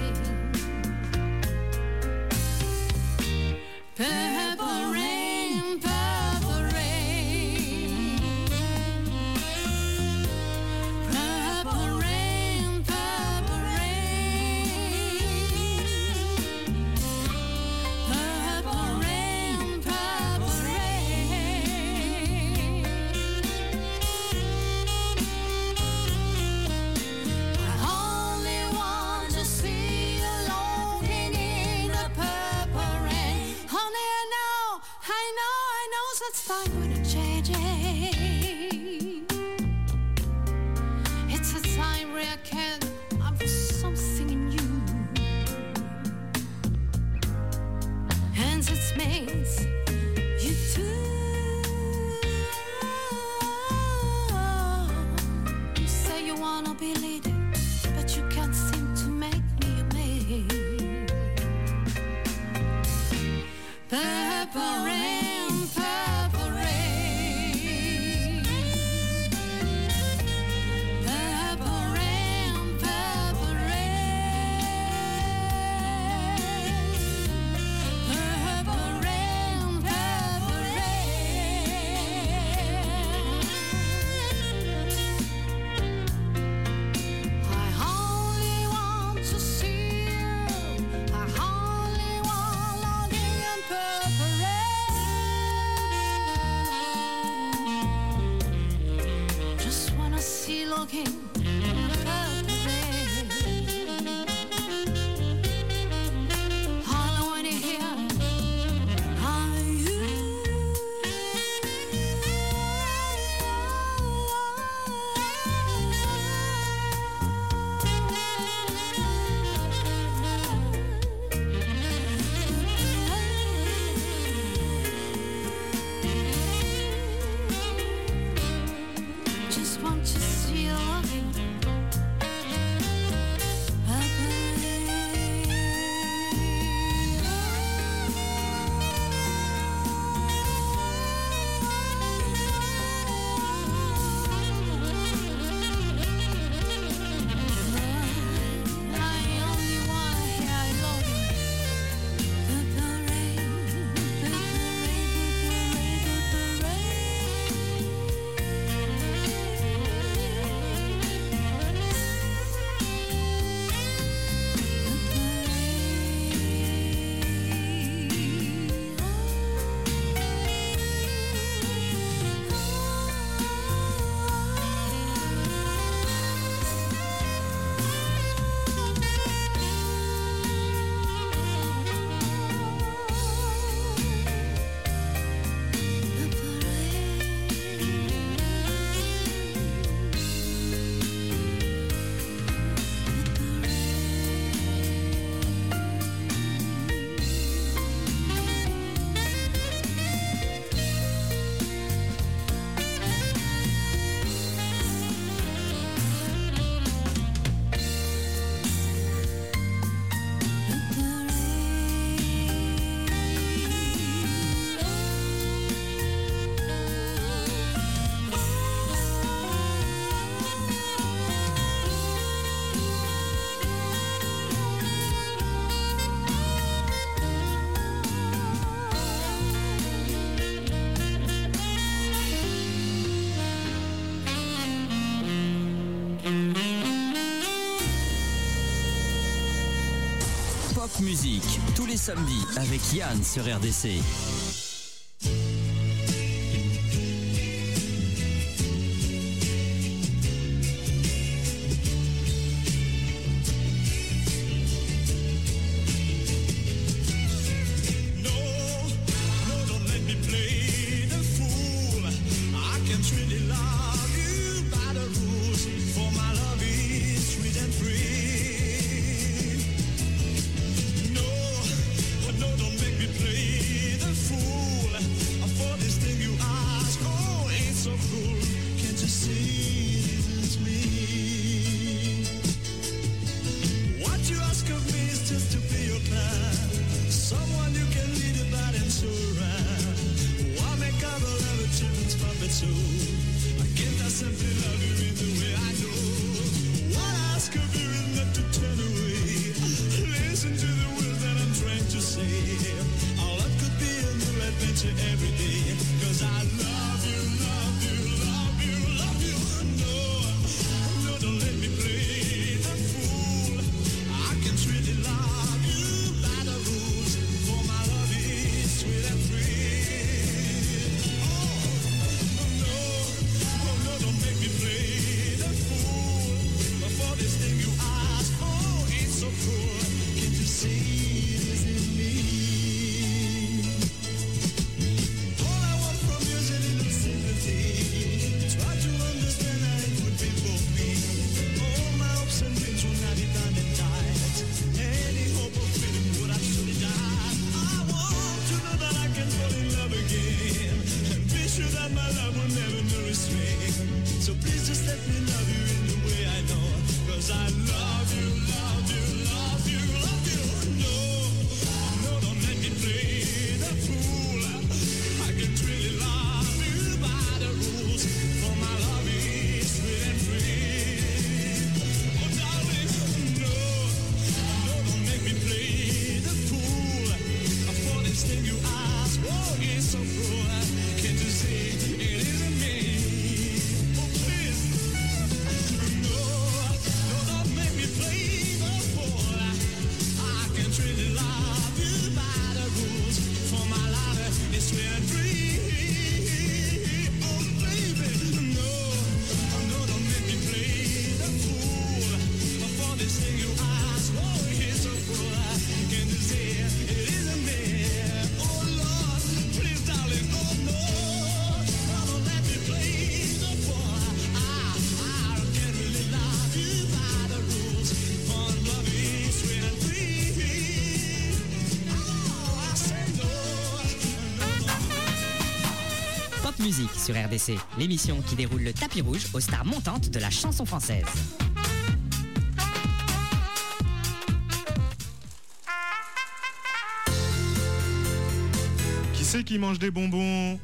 Speaker 6: Purple rain, purple rain, purple rain, purple rain, purple rain, purple rain. I only want to see you longing in the purple rain. Honey, I know, I know, I know that's time when it changes. It's a time where I can have something in you. And it means you too. You say you wanna be leading, but you can't seem to make me a man. Purple rain, purple rain,
Speaker 2: Pop Music, tous les samedis avec Yann sur R D C.
Speaker 4: Musique sur R D C, l'émission qui déroule le tapis rouge aux stars montantes de la chanson française.
Speaker 1: Qui c'est qui mange des bonbons?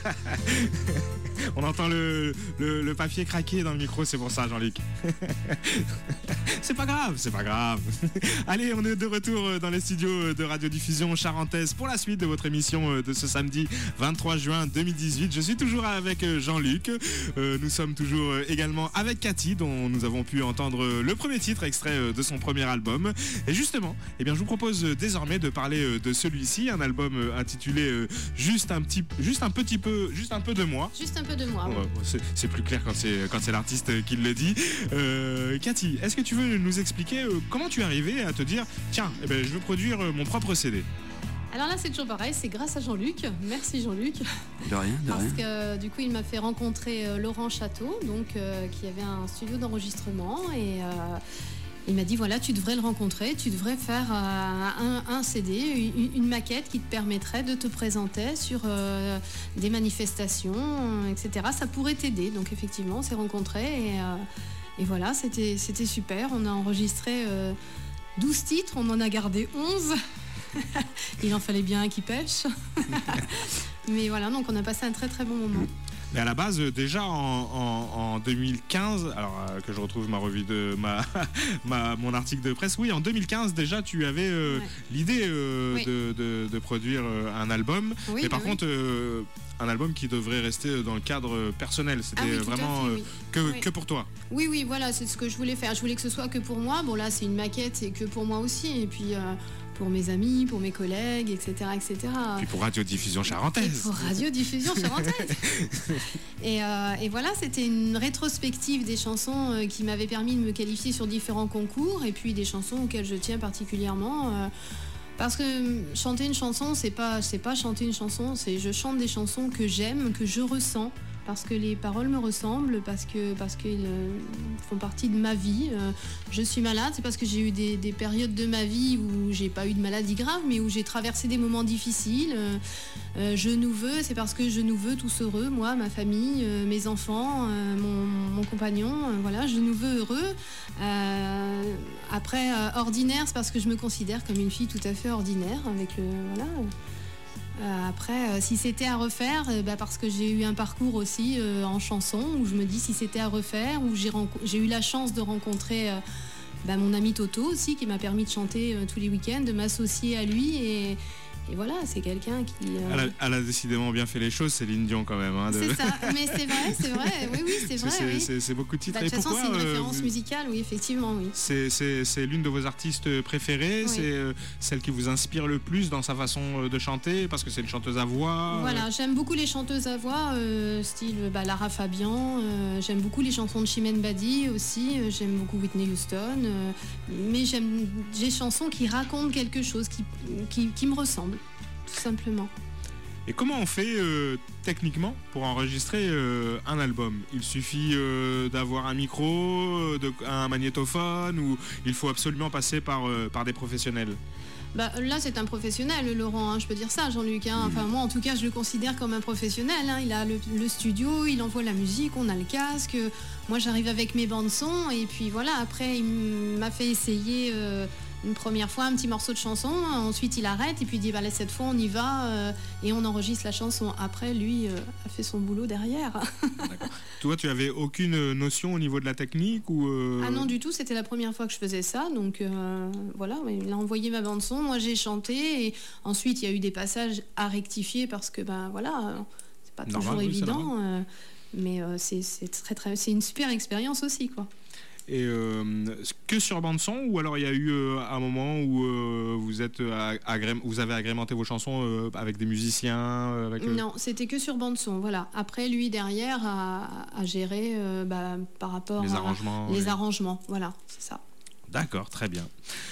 Speaker 1: On entend le, le, le papier craquer dans le micro, c'est pour ça, Jean-Luc. C'est pas grave, c'est pas grave. Allez, on est de retour dans les studios de radiodiffusion charentaise pour la suite de votre émission de ce samedi vingt-trois juin deux mille dix-huit. Je suis toujours avec Jean-Luc. Nous sommes toujours également avec Cathy, dont nous avons pu entendre le premier titre extrait de son premier album. Et justement, eh bien, je vous propose désormais de parler de celui-ci, un album intitulé Juste un petit, juste un petit peu, juste un peu de moi.
Speaker 5: Juste un peu de moi.
Speaker 1: Ouais, c'est, c'est plus clair quand c'est, quand c'est l'artiste qui le dit. Euh, Cathy, est-ce que tu veux nous expliquer euh, comment tu es arrivée à te dire tiens, eh ben, je veux produire euh, mon propre C D?
Speaker 5: Alors là, c'est toujours pareil, c'est grâce à Jean-Luc. Merci Jean-Luc.
Speaker 8: De rien, de
Speaker 5: Parce
Speaker 8: rien.
Speaker 5: que euh, du coup, il m'a fait rencontrer euh, Laurent Château, donc, euh, qui avait un studio d'enregistrement. Et euh, il m'a dit voilà, tu devrais le rencontrer, tu devrais faire euh, un, un C D, une, une maquette qui te permettrait de te présenter sur euh, des manifestations, et cetera. Ça pourrait t'aider. Donc effectivement, on s'est rencontrés et, euh, et voilà, c'était, c'était super. On a enregistré euh, douze titres, on en a gardé onze. Il en fallait bien un qui pêche. Mais voilà, donc on a passé un très très bon moment.
Speaker 1: Mais à la base, déjà en, en, en deux mille quinze, alors euh, que je retrouve ma revue de ma, ma mon article de presse, oui, en deux mille quinze déjà, tu avais euh, ouais. l'idée euh, oui. de, de, de produire un album.
Speaker 5: Oui,
Speaker 1: mais par
Speaker 5: oui.
Speaker 1: contre, euh, un album qui devrait rester dans le cadre personnel. C'était
Speaker 5: ah oui,
Speaker 1: vraiment
Speaker 5: fait,
Speaker 1: euh,
Speaker 5: oui.
Speaker 1: que,
Speaker 5: oui.
Speaker 1: que pour toi.
Speaker 5: Oui, oui, voilà, c'est ce que je voulais faire. Je voulais que ce soit que pour moi. Bon, là, c'est une maquette, c'est que pour moi aussi. Et puis. Euh, pour mes amis, pour mes collègues, et cetera, et cetera.
Speaker 1: Et pour Radiodiffusion Charentaise.
Speaker 5: Et pour Radiodiffusion Charentaise. et, euh, et voilà, c'était une rétrospective des chansons euh, qui m'avaient permis de me qualifier sur différents concours, et puis des chansons auxquelles je tiens particulièrement. Euh, parce que chanter une chanson, c'est pas, c'est pas chanter une chanson, c'est je chante des chansons que j'aime, que je ressens. Parce que les paroles me ressemblent, parce que parce qu'ils euh, font partie de ma vie. Euh, je suis malade, c'est parce que j'ai eu des, des périodes de ma vie où j'ai pas eu de maladie grave, mais où j'ai traversé des moments difficiles. Euh, euh, je nous veux, c'est parce que je nous veux tous heureux, moi, ma famille, euh, mes enfants, euh, mon, mon compagnon. Euh, voilà, je nous veux heureux. Euh, après, euh, ordinaire, c'est parce que je me considère comme une fille tout à fait ordinaire, avec le voilà. Euh, après, euh, si c'était à refaire, euh, bah, parce que j'ai eu un parcours aussi euh, en chanson, où je me dis si c'était à refaire, où j'ai, renco- j'ai eu la chance de rencontrer euh, bah, mon ami Toto aussi, qui m'a permis de chanter euh, tous les week-ends, de m'associer à lui, et, et voilà, c'est quelqu'un qui... Euh...
Speaker 1: Elle, a, elle a décidément bien fait les choses, Céline Dion quand même. Hein, de...
Speaker 5: C'est ça, mais c'est vrai, c'est vrai, oui, oui, c'est vrai.
Speaker 1: C'est,
Speaker 5: oui.
Speaker 1: c'est, c'est beaucoup de titres.
Speaker 5: Bah, de toute façon,
Speaker 1: pourquoi,
Speaker 5: c'est une
Speaker 1: euh,
Speaker 5: référence
Speaker 1: vous...
Speaker 5: musicale, oui, effectivement, oui.
Speaker 1: C'est, c'est, c'est l'une de vos artistes préférées, oui. C'est euh, celle qui vous inspire le plus dans sa façon de chanter, parce que c'est une chanteuse à voix.
Speaker 5: Voilà,
Speaker 1: euh...
Speaker 5: j'aime beaucoup les chanteuses à voix, euh, style bah, Lara Fabian, euh, j'aime beaucoup les chansons de Chimène Badi aussi, euh, j'aime beaucoup Whitney Houston, euh, mais j'aime des chansons qui racontent quelque chose, qui, qui, qui me ressemblent. Tout simplement.
Speaker 1: Et comment on fait euh, techniquement pour enregistrer euh, un album ? Il suffit euh, d'avoir un micro, de, un magnétophone, ou il faut absolument passer par, euh, par des professionnels ?
Speaker 5: Bah, là, c'est un professionnel, Laurent, hein, je peux dire ça, Jean-Luc. Hein. Enfin, moi, en tout cas, je le considère comme un professionnel. Hein. Il a le, le studio, il envoie la musique, on a le casque. Moi, j'arrive avec mes bandes-son, et puis voilà, après, il m'a fait essayer... Euh, une première fois un petit morceau de chanson, ensuite il arrête et puis il dit bah, là, cette fois on y va euh, et on enregistre la chanson. Après lui euh, a fait son boulot derrière.
Speaker 1: D'accord. Toi tu avais aucune notion au niveau de la technique ou euh...
Speaker 5: Ah non du tout, c'était la première fois que je faisais ça, donc euh, voilà, il a envoyé ma bande son, moi j'ai chanté et ensuite il y a eu des passages à rectifier parce que ben voilà, c'est pas
Speaker 1: normal,
Speaker 5: toujours
Speaker 1: oui,
Speaker 5: évident, euh, mais euh, c'est, c'est, très, très, c'est une super expérience aussi quoi.
Speaker 1: Et euh, que sur bande son ou alors il y a eu euh, un moment où euh, vous êtes agré- vous avez agrémenté vos chansons euh, avec des musiciens euh, avec, euh...
Speaker 5: Non, c'était que sur bande son. Voilà. Après lui derrière a, a géré euh, bah, par rapport
Speaker 1: les
Speaker 5: à
Speaker 1: arrangements.
Speaker 5: Les
Speaker 1: oui.
Speaker 5: arrangements, voilà, c'est ça.
Speaker 1: D'accord, très bien.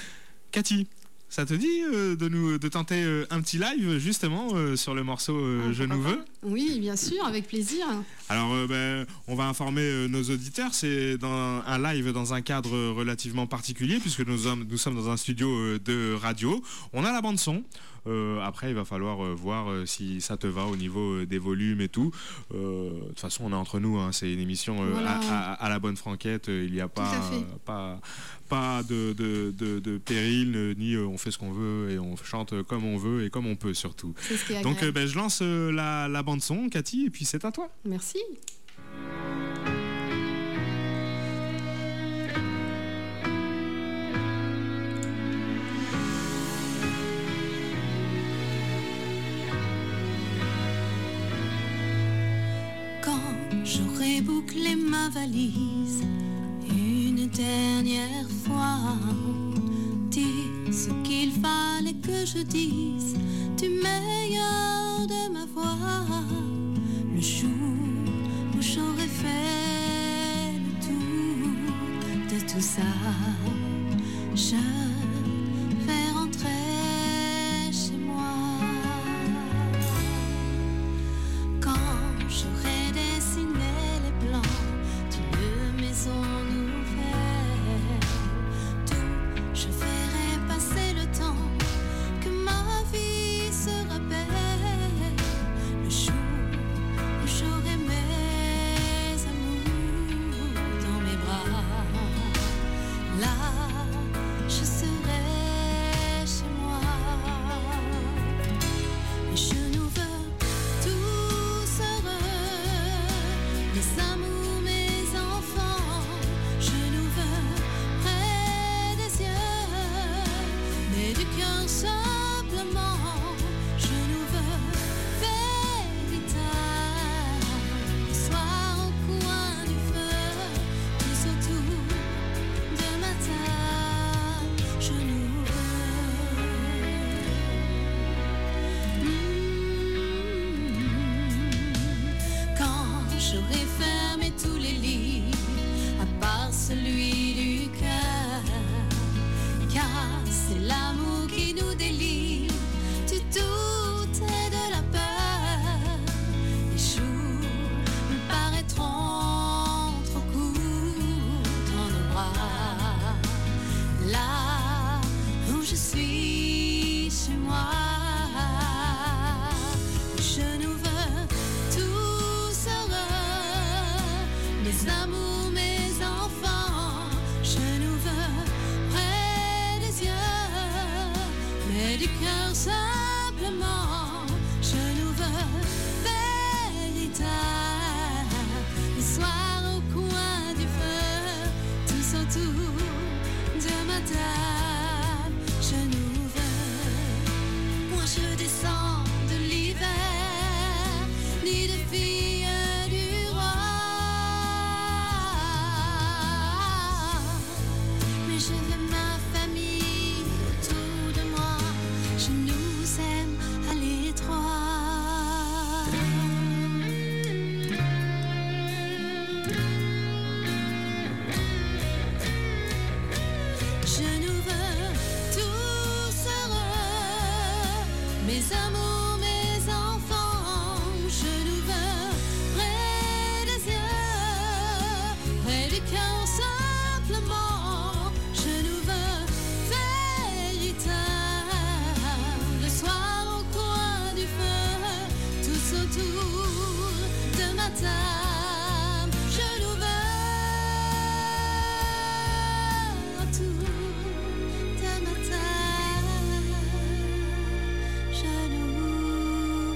Speaker 1: Cathy, ça te dit euh, de nous de tenter euh, un petit live justement euh, sur le morceau euh, ah, Je nous veux ?
Speaker 5: Oui, bien sûr, avec plaisir.
Speaker 1: Alors, euh, ben, on va informer euh, nos auditeurs. C'est dans un live dans un cadre relativement particulier puisque nous sommes, nous sommes dans un studio euh, de radio. On a la bande son. Euh, après, il va falloir euh, voir euh, si ça te va au niveau euh, des volumes et tout. Euh, de toute façon, on est entre nous. Hein, c'est une émission euh, voilà. à, à, à la bonne franquette. Il n'y a pas, pas, pas de, de, de, de péril, ni euh, on fait ce qu'on veut et on chante comme on veut et comme on peut surtout.
Speaker 5: C'est ce qui est
Speaker 1: Donc, euh, ben, je lance euh, la, la bande son, Cathy, et puis c'est à toi.
Speaker 5: Merci.
Speaker 6: J'aurais bouclé ma valise une dernière fois. Dis ce qu'il fallait que je dise du meilleur de ma voix. Le jour où j'aurais fait le tour de tout ça, je vais rentrer chez moi. Quand j'aurai dessiné les plans d'une maison nouvelle, tout, je ferai passer le temps que ma vie se rappelle. Le jour où j'aurai mes amours dans mes bras, là je serai j'aurais fermé tous les livres, à part celui du cœur, car c'est l'amour qui nous délivre du doute et de la peur. Les jours me paraîtront trop courts dans nos bras, là où je suis chez moi. Je nous veux tous heureux, mes amours, mes enfants. Je nous veux près des yeux, mais du cœur simplement. Je nous veux véritable, le soir au coin du feu, tous autour de ma table. Je nous veux, moi je descends de l'hiver, ni de fille du roi, mais je veux ma famille autour de moi. Je nous aime à l'étroit. Je nous veux tous heureux, mes amours, mes enfants. Je nous veux près des yeux, près du cœur simplement. Je nous veux véritable, le soir au coin du feu, tous autour de ma table. Je nous veux autour de ma table. Je nous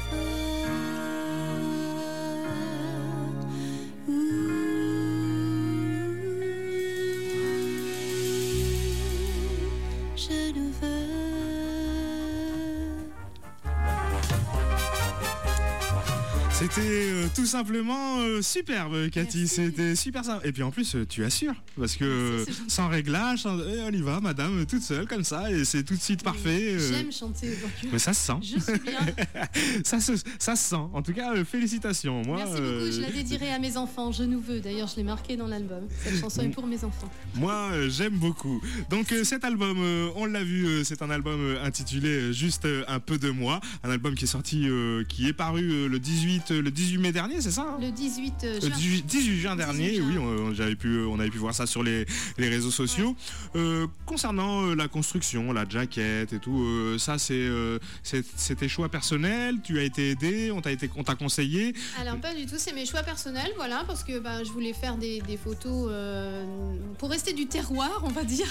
Speaker 6: veux, je nous veux.
Speaker 1: C'était euh, tout simplement euh, superbe, Cathy.
Speaker 5: Merci.
Speaker 1: C'était super simple. Et puis en plus, euh, tu assures. Parce que euh,
Speaker 5: Merci, c'est gentil.
Speaker 1: sans réglage, sans... eh, on y va, madame, toute seule, comme ça. Et c'est tout de suite parfait. euh.
Speaker 5: J'aime chanter, donc euh,
Speaker 1: Mais ça se sent.
Speaker 5: je suis bien.
Speaker 1: ça, se, ça se sent. En tout cas, euh, félicitations. Moi,
Speaker 5: Merci beaucoup,
Speaker 1: euh,
Speaker 5: je la dédierai à mes enfants. Je nous veux, d'ailleurs je l'ai marqué dans l'album. Cette chanson est pour mes enfants.
Speaker 1: Moi, euh, j'aime beaucoup. Donc euh, cet album, euh, on l'a vu, euh, c'est un album euh, intitulé euh, Juste euh, un peu de moi. Un album qui est sorti, euh, qui est paru euh, le dix-huit, euh, le dix-huit mai dernier, c'est ça hein
Speaker 5: Le dix-huit
Speaker 1: Euh,
Speaker 5: juin.
Speaker 1: dix-huit, dix-huit juin dernier,
Speaker 5: dix-huit juin.
Speaker 1: oui, on, j'avais pu, on avait pu voir ça sur les, les réseaux sociaux. Euh, concernant euh, la construction, la jaquette et tout, euh, ça c'est, euh, c'est, c'est tes choix personnels. Tu as été aidé, on t'a été, on t'a conseillé.
Speaker 5: Alors pas du tout, c'est mes choix personnels, voilà, parce que bah, je voulais faire des, des photos euh, pour rester du terroir, on va dire.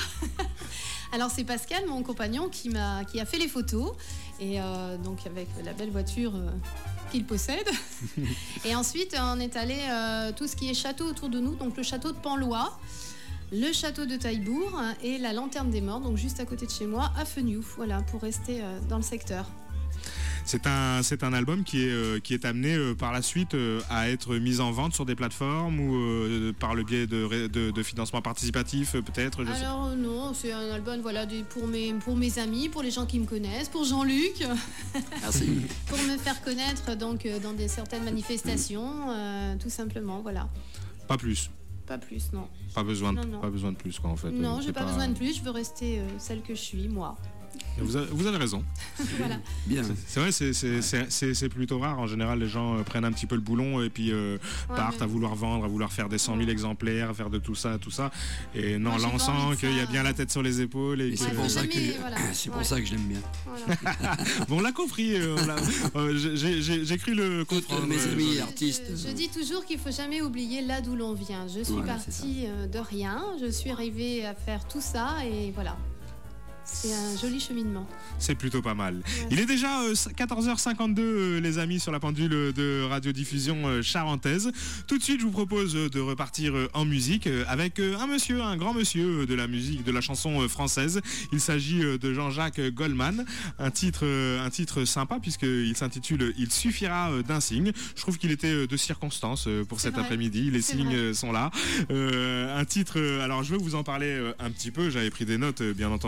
Speaker 5: Alors c'est Pascal, mon compagnon, qui m'a, qui a fait les photos, et euh, donc avec la belle voiture euh, qu'il possède. Et ensuite on est allé euh, tout ce qui est château autour de nous, donc le château de Panlois, le château de Taillebourg et la Lanterne des Morts, donc juste à côté de chez moi, à Fenioux, voilà, pour rester euh, dans le secteur.
Speaker 1: C'est un, c'est un album qui est, euh, qui est amené euh, par la suite euh, à être mis en vente sur des plateformes ou euh, par le biais de, ré- de, de financement participatif euh, peut-être. Je sais.
Speaker 5: Alors non, c'est un album voilà, de- pour, mes, pour mes amis, pour les gens qui me connaissent, pour Jean-Luc,
Speaker 8: Merci.
Speaker 5: pour me faire connaître donc, euh, dans des, certaines manifestations, euh, tout simplement, voilà.
Speaker 1: Pas plus.
Speaker 5: Pas plus, non.
Speaker 1: Pas besoin de,
Speaker 5: Non, non.
Speaker 1: pas besoin de plus quoi en fait.
Speaker 5: Non,
Speaker 1: Euh,
Speaker 5: j'ai
Speaker 1: c'est
Speaker 5: pas, besoin de plus, je veux rester euh, celle que je suis, moi.
Speaker 1: Vous avez, vous avez raison.
Speaker 5: Voilà.
Speaker 8: Bien.
Speaker 1: C'est vrai, c'est, c'est, c'est, c'est, c'est plutôt rare. En général, les gens euh, prennent un petit peu le boulon et puis euh,
Speaker 5: Ouais,
Speaker 1: partent
Speaker 5: mais-
Speaker 1: à vouloir vendre, à vouloir faire des cent mille exemplaires, à faire de tout ça, tout ça. Et non,
Speaker 5: Moi, j'ai
Speaker 1: là, on
Speaker 5: pas envie
Speaker 1: sent
Speaker 5: de
Speaker 1: qu'il y a
Speaker 5: ça.
Speaker 1: bien la tête sur les épaules. Et
Speaker 8: Et
Speaker 1: que-
Speaker 8: c'est pour,
Speaker 5: faut
Speaker 8: ça
Speaker 5: jamais,
Speaker 8: que,
Speaker 5: voilà.
Speaker 8: c'est pour
Speaker 5: Ouais.
Speaker 8: ça que je l'aime bien.
Speaker 5: Voilà.
Speaker 1: Bon, on l'a compris. euh, on l'a- euh, j'ai, j'ai, j'ai cru le comprendre.
Speaker 8: mes
Speaker 1: euh,
Speaker 8: amis
Speaker 1: je-
Speaker 8: artistes.
Speaker 5: Je, je dis toujours qu'il faut jamais oublier là d'où l'on vient. Je suis
Speaker 8: Voilà, c'est
Speaker 5: partie euh, de rien, je suis arrivée à faire tout ça et voilà. C'est un joli cheminement.
Speaker 1: C'est plutôt pas mal. Il est déjà euh, quatorze heures cinquante-deux, euh, les amis, sur la pendule euh, de radiodiffusion euh, charentaise. Tout de suite, je vous propose euh, de repartir euh, en musique euh, avec euh, un monsieur, un grand monsieur euh, de la musique, de la chanson euh, française. Il s'agit euh, de Jean-Jacques Goldman. Un titre, euh, un titre sympa puisqu'il s'intitule « Il suffira euh, d'un signe ». Je trouve qu'il était euh, de circonstance euh, pour
Speaker 5: C'est
Speaker 1: cet
Speaker 5: vrai.
Speaker 1: après-midi. Les
Speaker 5: C'est
Speaker 1: signes
Speaker 5: vrai.
Speaker 1: euh, sont là. Euh, un titre, euh, alors je vais vous en parler euh, un petit peu. J'avais pris des notes, euh, bien entendu, euh,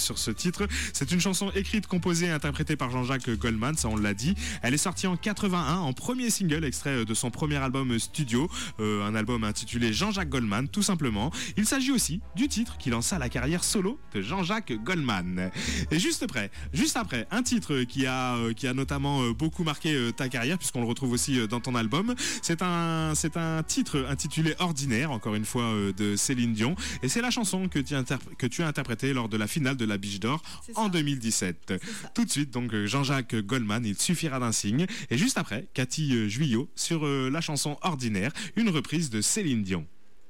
Speaker 1: sur ce titre. C'est une chanson écrite, composée et interprétée par Jean-Jacques Goldman, ça on l'a dit. Elle est sortie en quatre-vingt-un en premier single, extrait de son premier album studio, euh, un album intitulé Jean-Jacques Goldman, tout simplement. Il s'agit aussi du titre qui lança la carrière solo de Jean-Jacques Goldman. Et juste après, juste après, un titre qui a, euh, qui a notamment euh, beaucoup marqué euh, ta carrière, puisqu'on le retrouve aussi euh, dans ton album. C'est un, c'est un titre intitulé Ordinaire, encore une fois euh, de Céline Dion, et c'est la chanson que tu, interp- que tu as interprétée lors de la finale de la Biche d'Or en deux mille dix-sept. Tout de suite, donc Jean-Jacques Goldman, Il suffira d'un signe, et juste après, Cathy Juillot sur euh, la chanson Ordinaire, une reprise de Céline Dion.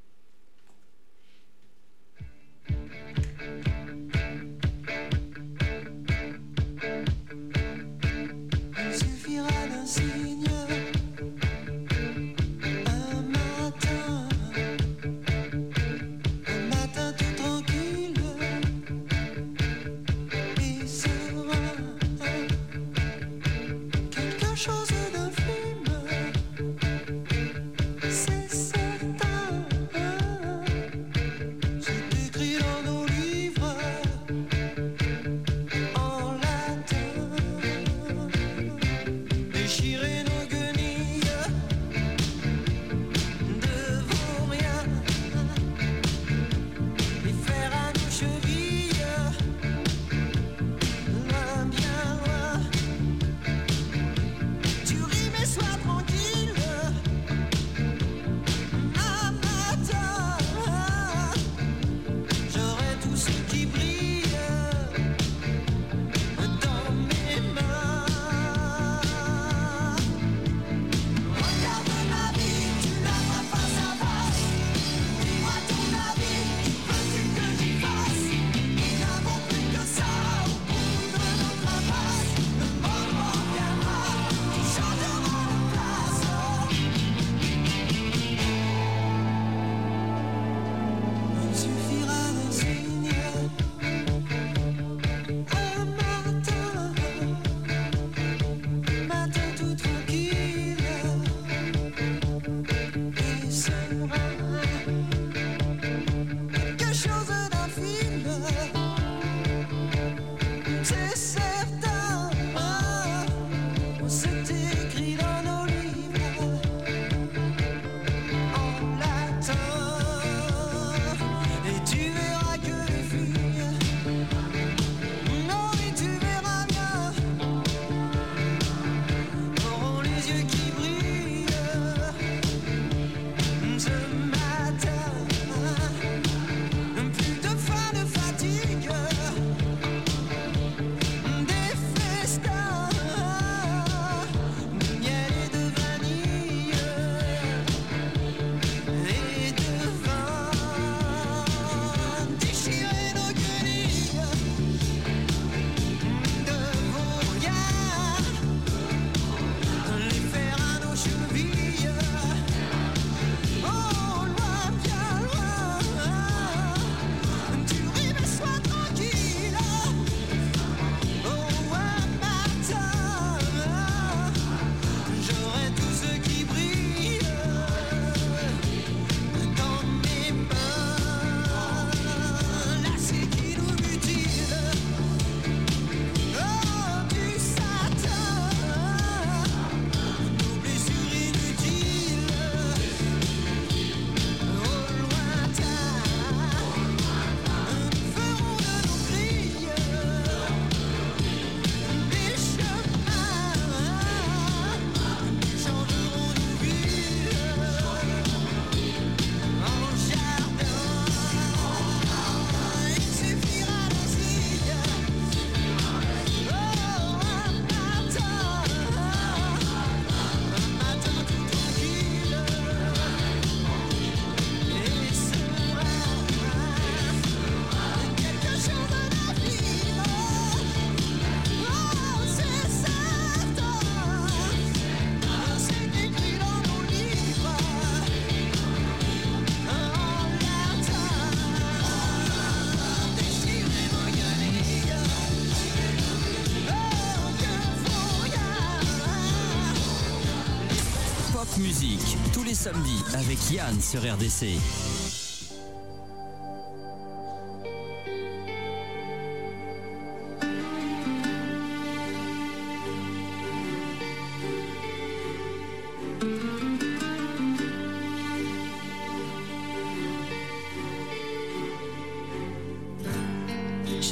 Speaker 2: Musique, tous les samedis avec Yann sur R D C.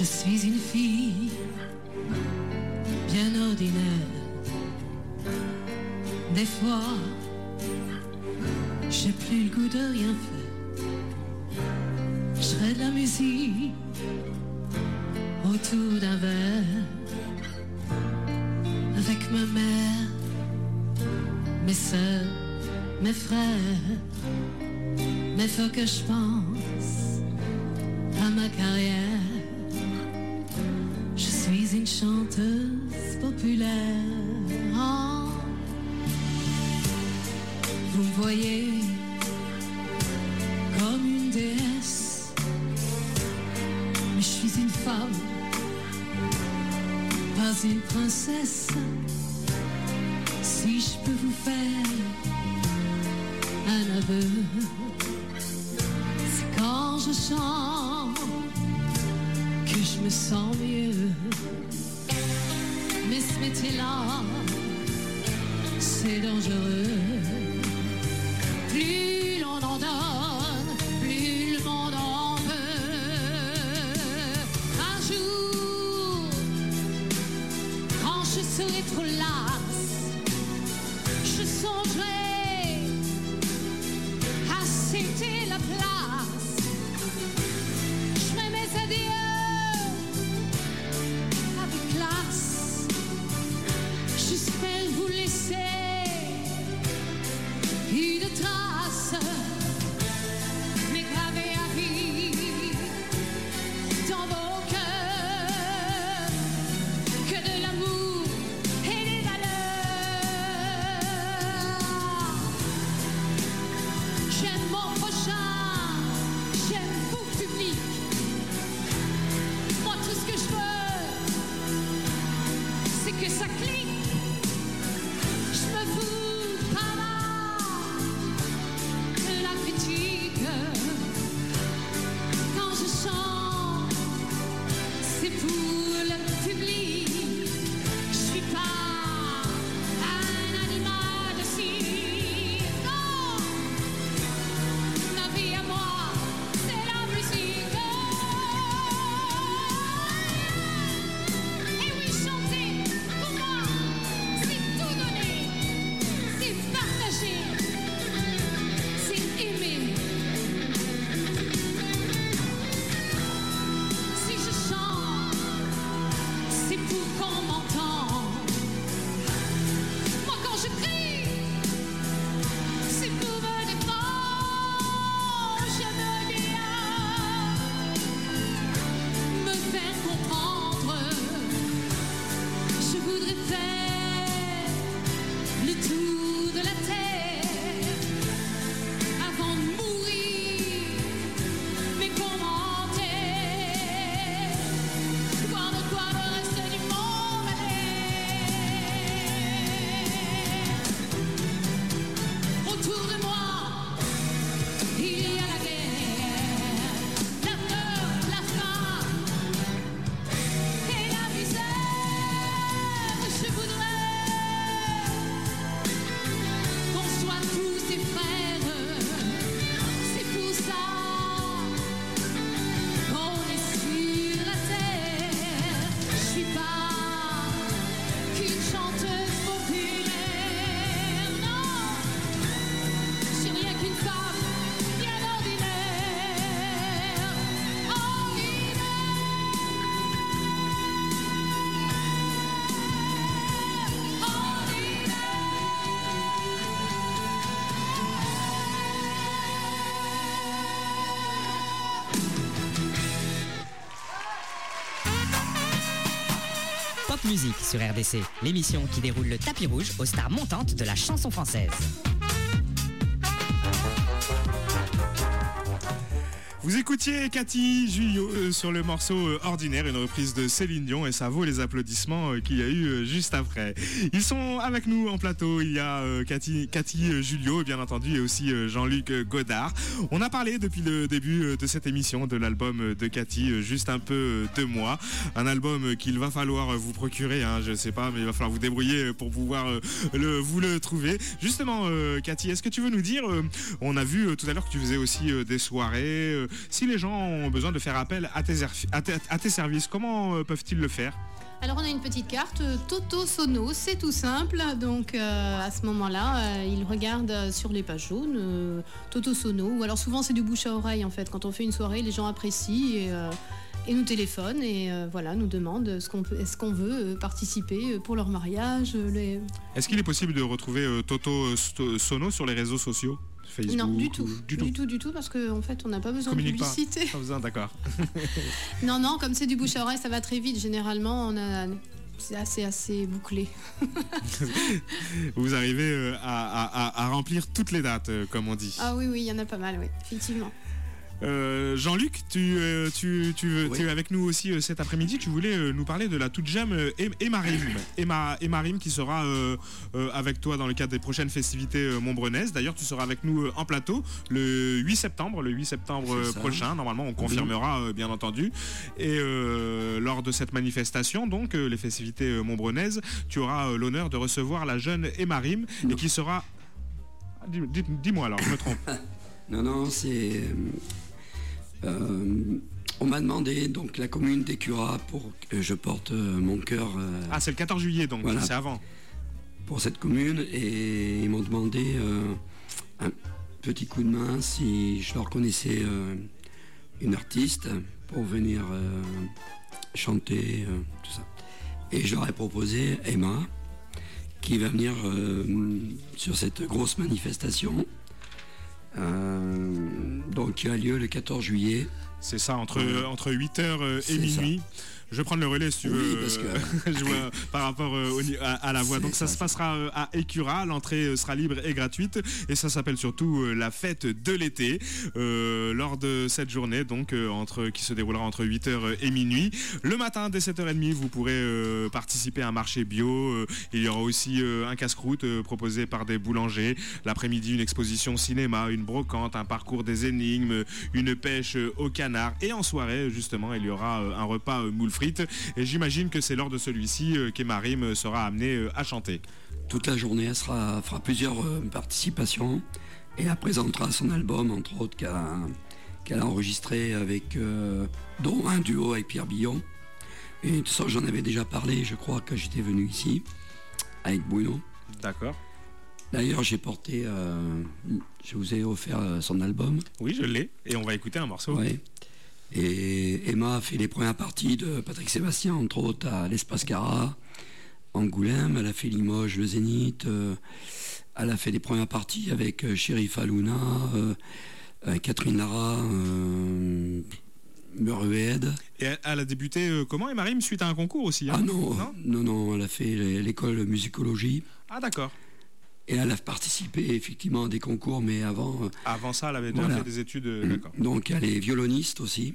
Speaker 6: Je suis une fille bien ordinaire. Des fois, j'ai plus le goût de rien faire. Je ferai de la musique autour d'un verre avec ma mère, mes sœurs, mes frères. Mais faut que je pense à ma carrière. Je suis une chanteuse populaire. Oh. Vous me voyez comme une déesse, mais je suis une femme, pas une princesse. Si je peux vous faire un aveu, c'est quand je chante que je me sens mieux. Mais ce métier-là, c'est dangereux. Plus l'on en donne, plus le monde en veut. Un jour, quand je serai trop lasse, je songerai à céder la place. Je ferai mes adieux avec classe. J'espère vous laisser une trace, mais gravée à vie dans vos cœurs, que de l'amour et des valeurs. J'aime mon prochain, j'aime vous public. Moi tout ce que je veux, c'est que ça clique. Je me fous pas mal de la critique. Quand je chante, c'est pour le public. Je suis pas un animal de cirque. Non, ma vie à moi, c'est la musique. Et oui, chanter, pour moi, c'est tout donner, c'est partager, c'est aimer. Si je chante, c'est pour qu'on m'entende. Moi quand je crie, c'est pour me défendre. J'aimerais bien me faire comprendre. Je voudrais faire le tour de la terre avant de mourir. Mes commentaires, voir de quoi le reste du monde a l'air. Autour de moi, il y a la guerre, la peur, la faim et la misère. Je voudrais qu'on soit tous des frères. C'est pour ça qu'on est sur la terre. Je suis pas qu'une chanteuse populaire. Non, je suis rien qu'une femme bien ordinaire.
Speaker 4: Pop Musique sur R D C, l'émission qui déroule le tapis rouge aux stars montantes de la chanson française.
Speaker 1: Vous écoutiez Cathy Julio euh, sur le morceau euh, Ordinaire, une reprise de Céline Dion, et ça vaut les applaudissements euh, qu'il y a eu euh, juste après. Ils sont avec nous en plateau, il y a euh, Cathy, Cathy euh, Julio, bien entendu, et aussi euh, Jean-Luc euh, Godard. On a parlé depuis le début euh, de cette émission de l'album euh, de Cathy, euh, juste un peu euh, deux mois. Un album euh, qu'il va falloir euh, vous procurer, hein, je sais pas, mais il va falloir vous débrouiller pour pouvoir euh, le, vous le trouver. Justement, euh, Cathy, est-ce que tu veux nous dire, euh, on a vu euh, tout à l'heure que tu faisais aussi euh, des soirées, euh, si les gens ont besoin de faire appel à tes, à tes, à tes services, comment euh, peuvent-ils le faire ?
Speaker 5: Alors on a une petite carte euh, Toto Sono, c'est tout simple. Donc euh, à ce moment-là, euh, ils regardent sur les pages jaunes euh, Toto Sono. Ou alors souvent c'est du bouche à oreille en fait. Quand on fait une soirée, les gens apprécient et, euh, et nous téléphonent et euh, voilà, nous demandent ce qu'on peut, est-ce qu'on veut euh, participer pour leur mariage. Euh, les...
Speaker 1: Est-ce qu'il est possible de retrouver euh, Toto euh, Sono sur les réseaux sociaux ? Facebook,
Speaker 5: non, du tout,
Speaker 1: du,
Speaker 5: du
Speaker 1: tout,
Speaker 5: tout, du tout, parce qu'en en fait, on n'a pas besoin
Speaker 1: Communique
Speaker 5: de publicité.
Speaker 1: Pas, pas besoin, d'accord.
Speaker 5: non, non, comme c'est du bouche à oreille, ça va très vite. Généralement, on a, c'est assez, assez bouclé.
Speaker 1: Vous arrivez à, à, à remplir toutes les dates, comme on dit.
Speaker 5: Ah oui, oui, il y en a pas mal, oui, effectivement.
Speaker 1: Euh, Jean-Luc, tu, euh, tu, tu, oui. tu es avec nous aussi euh, cet après-midi. Tu voulais euh, nous parler de la toute jeune euh, Emarim. Emma, Emarim qui sera euh, euh, avec toi dans le cadre des prochaines festivités euh, montbrenaises. D'ailleurs, tu seras avec nous euh, en plateau le huit septembre, le huit septembre euh, prochain. Normalement, on confirmera euh, bien entendu. Et euh, lors de cette manifestation, donc euh, les festivités euh, montbrenaises, tu auras euh, l'honneur de recevoir la jeune Emarim et qui sera. Dis, dis, dis-moi alors, je me trompe.
Speaker 8: Non, non, c'est. Euh, on m'a demandé donc la commune d'Écurat pour que je porte euh, mon cœur. Euh,
Speaker 1: ah, c'est le quatorze juillet donc, voilà, c'est avant.
Speaker 8: Pour cette commune et ils m'ont demandé euh, un petit coup de main si je leur connaissais euh, une artiste pour venir euh, chanter, euh, tout ça. Et je leur ai proposé Emma qui va venir euh, sur cette grosse manifestation. Euh, donc qui a lieu le quatorze juillet.
Speaker 1: C'est ça, entre, euh, entre huit heures et minuit. Ça. Je vais prendre le relais si tu
Speaker 8: oui,
Speaker 1: veux,
Speaker 8: parce que...
Speaker 1: je vois, par rapport euh, au, à, à la voix. Donc ça, ça se passera euh, à Écurat, l'entrée euh, sera libre et gratuite et ça s'appelle surtout euh, la fête de l'été. Euh, lors de cette journée, donc euh, entre, qui se déroulera entre huit heures et minuit. Le matin, dès sept heures trente, vous pourrez euh, participer à un marché bio. Euh, il y aura aussi euh, un casse-croûte euh, proposé par des boulangers. L'après-midi, une exposition cinéma, une brocante, un parcours des énigmes, une pêche euh, au canard. Et en soirée, justement, il y aura euh, un repas euh, moule frites. Et j'imagine que c'est lors de celui-ci euh, qu'Emarim sera amenée euh, à chanter.
Speaker 8: Toute la journée, elle sera, fera plusieurs euh, participations et elle présentera son album, entre autres, qu'elle a, qu'elle a enregistré avec, euh, dont un duo avec Pierre Billon. Et tout ça, j'en avais déjà parlé, je crois, que j'étais venu ici, avec Bruno.
Speaker 1: D'accord.
Speaker 8: D'ailleurs, j'ai porté, euh, je vous ai offert euh, son album.
Speaker 1: Oui, je l'ai, et on va écouter un morceau.
Speaker 8: Oui. Et Emma a fait les premières parties de Patrick Sébastien, entre autres à l'Espace Cara, Angoulême. Elle a fait Limoges, le Zénith. Euh, elle a fait les premières parties avec euh, Chérif Alouna, euh, euh, Catherine Lara, euh, Merued.
Speaker 1: Et elle, elle a débuté euh, comment, Emarim, suite à un concours aussi hein
Speaker 8: Ah non, non, non, non, elle a fait l'école musicologie.
Speaker 1: Ah d'accord.
Speaker 8: Et elle a participé effectivement à des concours, mais avant...
Speaker 1: Avant ça, elle avait déjà voilà. fait des études, euh, d'accord.
Speaker 8: Donc elle est violoniste aussi.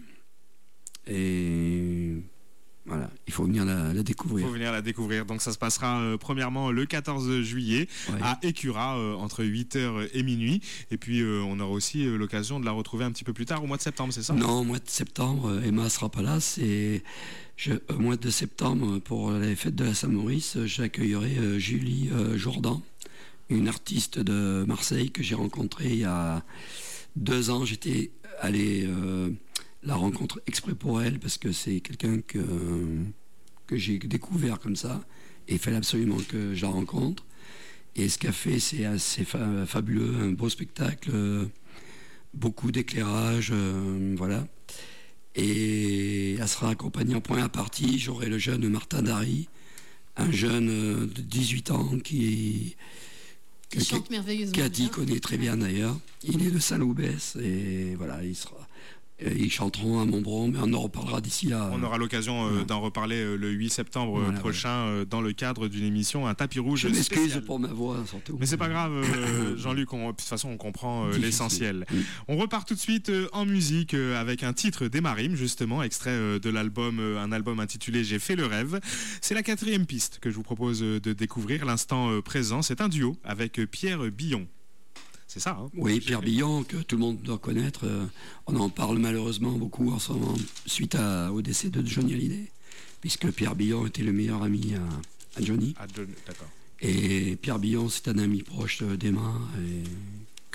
Speaker 8: Et voilà, il faut venir la, la découvrir.
Speaker 1: Il faut venir la découvrir. Donc ça se passera euh, premièrement le quatorze juillet ouais. à Écurat, euh, entre huit heures et minuit. Et puis euh, on aura aussi euh, l'occasion de la retrouver un petit peu plus tard, au mois de septembre, c'est ça?
Speaker 8: Non, au mois de septembre, Emma ne sera pas là. C'est je, au mois de septembre, pour les fêtes de la Saint-Maurice, j'accueillerai euh, Julie euh, Jourdan, une artiste de Marseille que j'ai rencontrée il y a deux ans. J'étais allé euh, la rencontre exprès pour elle parce que c'est quelqu'un que, que j'ai découvert comme ça et il fallait absolument que je la rencontre. Et ce qu'elle fait, c'est assez fa- fabuleux, un beau spectacle, euh, beaucoup d'éclairage, euh, voilà. Et elle sera accompagnée en première partie. J'aurai le jeune Martin Dari, un jeune euh, de dix-huit ans qui...
Speaker 5: Qui chante merveilleusement.
Speaker 8: Cathy connaît très bien d'ailleurs. Il est de Saint-Loubès et voilà, il sera. Ils chanteront à Montbron, mais on en reparlera d'ici là.
Speaker 1: On aura l'occasion euh, ouais. d'en reparler euh, le huit septembre voilà, prochain ouais. euh, dans le cadre d'une émission Un tapis rouge.
Speaker 8: Je m'excuse pour ma voix surtout.
Speaker 1: Mais c'est pas grave, euh, Jean-Luc. On, de toute façon, on comprend euh, l'essentiel. Oui. On repart tout de suite euh, en musique euh, avec un titre d'Emarim, justement, extrait euh, de l'album, euh, un album intitulé J'ai fait le rêve. C'est la quatrième piste que je vous propose euh, de découvrir. L'instant euh, présent, c'est un duo avec euh, Pierre Billon. C'est ça, hein?
Speaker 8: Oui, Pierre Billon, que tout le monde doit connaître. Euh, on en parle malheureusement beaucoup en ce moment, suite à, au décès de Johnny Hallyday, puisque Pierre Billon était le meilleur ami à, à Johnny.
Speaker 1: Ah, John, d'accord.
Speaker 8: Et Pierre Billon, c'est un ami proche d'Emma, et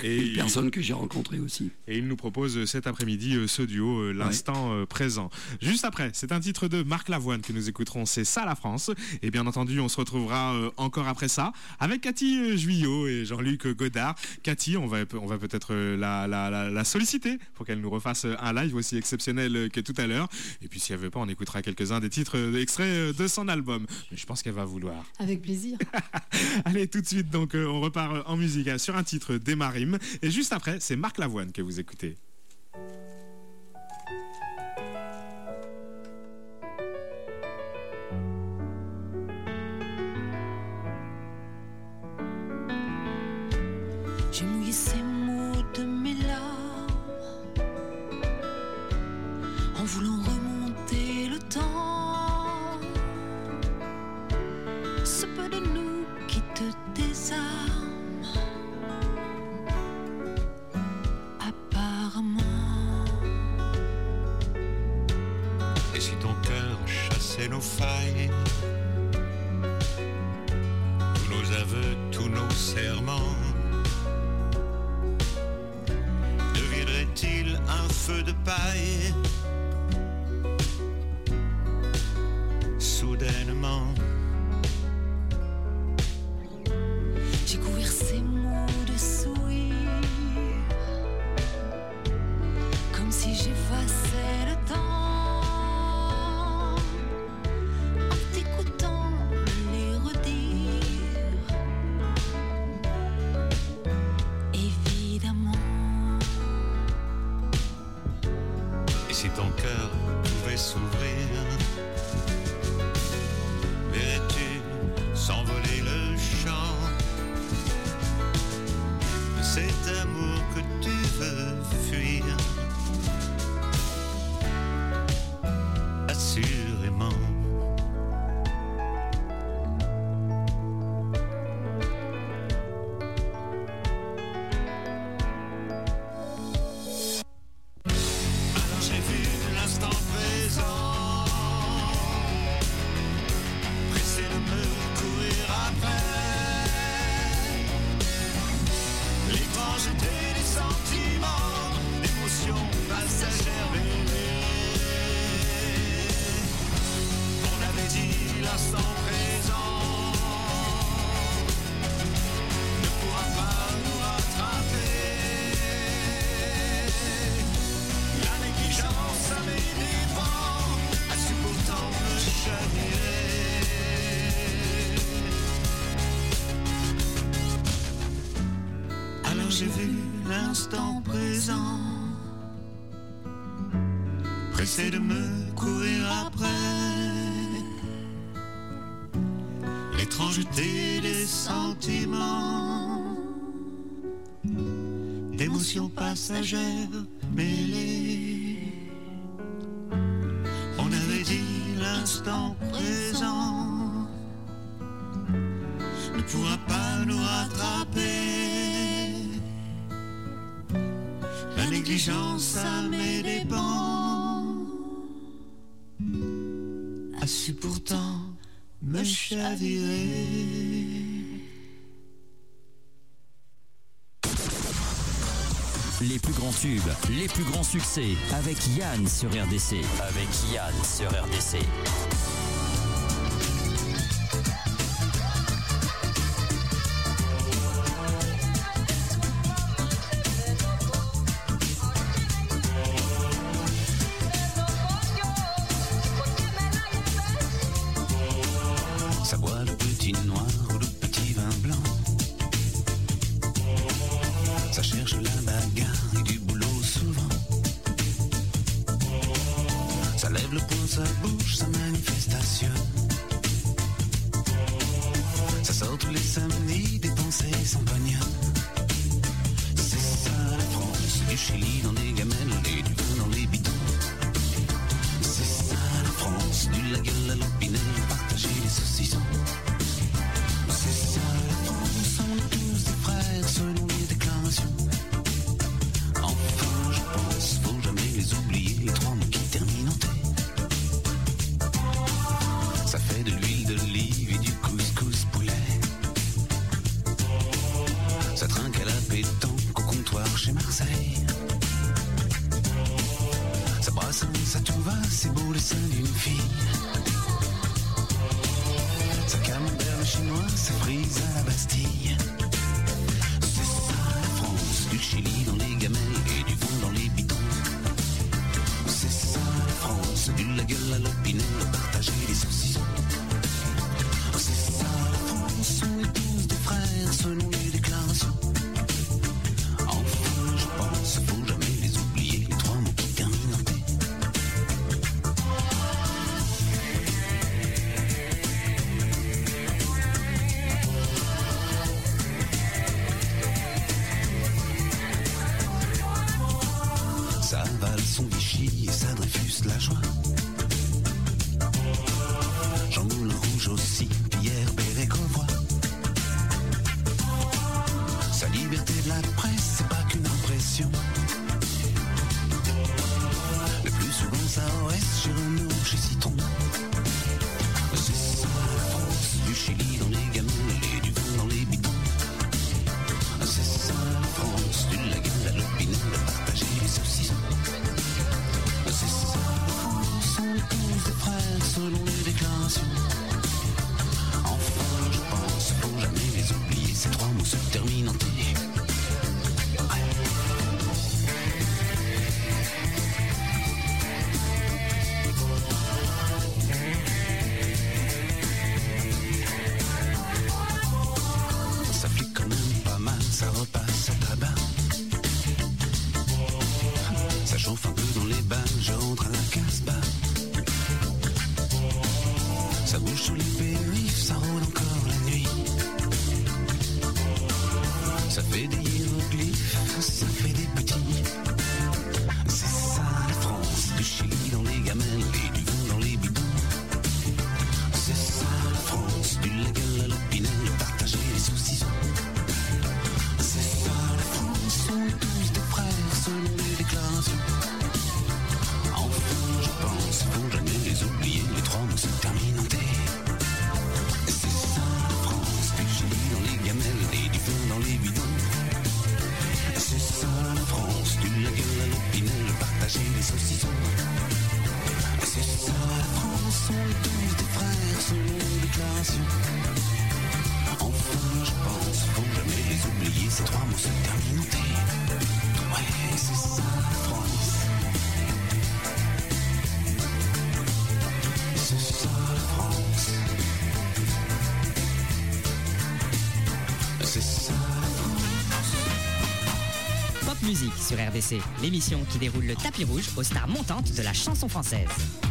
Speaker 1: Et
Speaker 8: Une personne que j'ai rencontrée aussi.
Speaker 1: Et il nous propose cet après-midi ce duo, l'instant ouais. présent. Juste après, c'est un titre de Marc Lavoine que nous écouterons, c'est ça la France. Et bien entendu, on se retrouvera encore après ça avec Cathy Juillot et Jean-Luc Godard. Cathy, on va, on va peut-être la, la, la, la solliciter pour qu'elle nous refasse un live aussi exceptionnel que tout à l'heure. Et puis si elle veut pas, on écoutera quelques-uns des titres extraits de son album. Mais je pense qu'elle va vouloir.
Speaker 5: Avec plaisir.
Speaker 1: Allez, tout de suite, donc on repart en musique sur un titre d'Emma Rim. Et juste après, c'est Marc Lavoine que vous écoutez.
Speaker 6: J'ai mouillé ces mots de mes larmes en voulant remonter le temps. Ce peu de nous qui te désarme.
Speaker 7: Et si ton cœur chassait nos failles, tous nos aveux, tous nos serments, deviendrait-il un feu de paille soudainement?
Speaker 6: J'ai couvert ces mots de sourire comme si j'effaçais le temps.
Speaker 7: Si ton cœur pouvait s'ouvrir, verrais-tu s'envoler le chant de cet amour que tu veux fuir? Assurément. J'ai vu l'instant présent, pressé de me courir après l'étrangeté des sentiments, d'émotions passagères mêlées. On avait dit l'instant présent ne pourra pas nous rattraper. La négligence à mes dépens a su pourtant me chavirer.
Speaker 2: Les plus grands tubes, les plus grands succès avec Yann sur R D C. Avec Yann sur R D C.
Speaker 7: Ça boit le petit noir ou le petit vin blanc. Ça cherche la bagarre et du boulot souvent. Ça lève le poing, ça bouge, ça manifestation. Ça sort tous les samedis, dépenser son pognon. C'est ça la France, du Chili dans des gamelles et du vin dans les bidons. C'est ça la France, du la gueule à l'opinel, partager les saucissons. C'est ça la France, on est tous des frères selon les déclarations. Enfin je pense, faut jamais les oublier, les trois mots qui terminent en T. Ça fait de l'huile d'olive et du couscous poulet. Ça trinque à la pétanque, au
Speaker 9: chez Marseille. Ça brasse, ça tout va, c'est beau le sein d'une fille. Ça camembert le chinois, ça frise à la Bastille. C'est ça la France, du Chili dans les gamelles et du vin dans les bidons. C'est ça la France, du la gueule à l'opinel, partager les saucissons. C'est ça la France, on est tous des frères selon les déclarations. Enfin je pense, faut jamais les oublier, les trois mots qui terminent en T. Ça avale son Vichy et ça Dreyfus la joie. Jean Moulin Rouge aussi, Pierre Perret Convoi. Sa liberté de la presse, c'est pas qu'une impression. Le plus souvent ça O S chez Renault, chez Citon. C'est ça la France, du Chili dans les gamelles et du vin dans les bidons. C'est ça la France, du la gueule à l'opinel, partager les saucissons. C'est ça la France, on est tous des frères selon les déclarations. Enfin je pense, faut jamais les oublier, ces trois mots se terminent en T. Ça flique quand même pas mal, ça repasse à tabac. Ça chauffe un peu dans les bains, je rentre à la Casbah. Ça bouge sous les périphes, ça rôde encore la nuit. Ça fait des hiéroglyphes, ça fait des petits. C'est ça la France, du Chili dans les gamelles et du vin dans les bidons. C'est ça la France, du la gueule à l'opinel, partager les saucissons. C'est ça la France, on est tous des frères selon les déclarations. Enfin je pense, faut jamais les oublier, les trois mots se terminent en T. C'est ça la France, du Chili dans les gamelles et du vin dans les bidons. C'est ça la France, du la gueule à l'opinel, partager les saucissons. C'est ça la France, on est tous des frères selon les déclarations. Enfin je pense, faut jamais les oublier, ces trois mots se terminent en T. Ouais, c'est ça la France. C'est ça la France. C'est ça la France.
Speaker 4: Pop Musique sur R D C, l'émission qui déroule le tapis rouge aux stars montantes de la chanson française.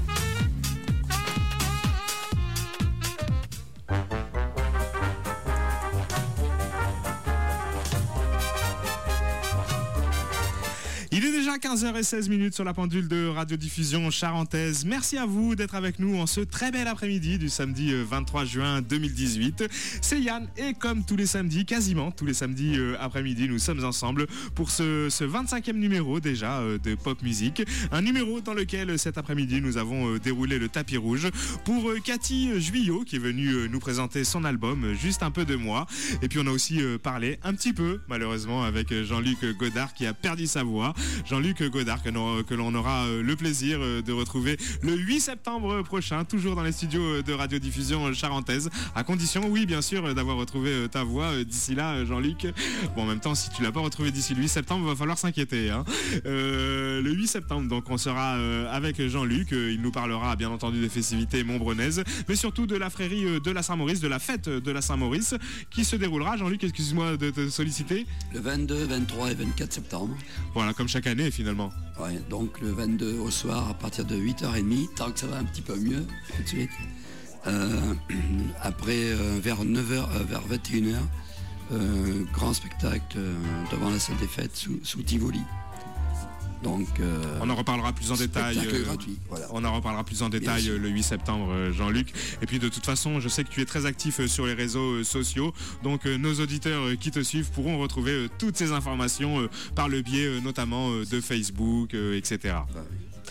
Speaker 1: Il est déjà quinze heures seize sur la pendule de radiodiffusion charentaise. Merci à vous d'être avec nous en ce très bel après-midi du samedi vingt-trois juin deux mille dix-huit. C'est Yann et comme tous les samedis, quasiment tous les samedis après-midi, nous sommes ensemble pour ce, ce vingt-cinquième numéro déjà de Pop Musique. Un numéro dans lequel cet après-midi nous avons déroulé le tapis rouge pour Cathy Juillot qui est venue nous présenter son album Juste un peu de moi. Et puis on a aussi parlé un petit peu malheureusement avec Jean-Luc Godard qui a perdu sa voix. Jean-Luc Godard que, que l'on aura le plaisir de retrouver le huit septembre prochain, toujours dans les studios de radiodiffusion charentaise, à condition, oui bien sûr, d'avoir retrouvé ta voix d'ici là, Jean-Luc. Bon, en même temps, si tu l'as pas retrouvé d'ici le huit septembre, il va falloir s'inquiéter. Hein. Euh, le huit septembre, donc, on sera avec Jean-Luc. Il nous parlera bien entendu des festivités montbrenaises, mais surtout de la frérie de la Saint-Maurice, de la fête de la Saint-Maurice, qui se déroulera. Jean-Luc, excuse-moi de te solliciter.
Speaker 8: Le vingt-deux, vingt-trois et vingt-quatre septembre.
Speaker 1: Voilà, comme chaque année finalement.
Speaker 8: Ouais, donc le vingt-deux au soir à partir de huit heures trente, tant que ça va un petit peu mieux tout de suite. Euh, après euh, vers neuf heures, euh, vers vingt et une heures, euh, grand spectacle euh, devant la salle des fêtes sous, sous Tivoli. Donc, euh,
Speaker 1: on en reparlera plus en détail.
Speaker 8: Euh, gratuit, voilà.
Speaker 1: On en reparlera plus en détail le huit septembre, Jean-Luc. Et puis de toute façon, je sais que tu es très actif sur les réseaux sociaux. Donc nos auditeurs qui te suivent pourront retrouver toutes ces informations par le biais notamment de Facebook, et cetera. Bah, oui.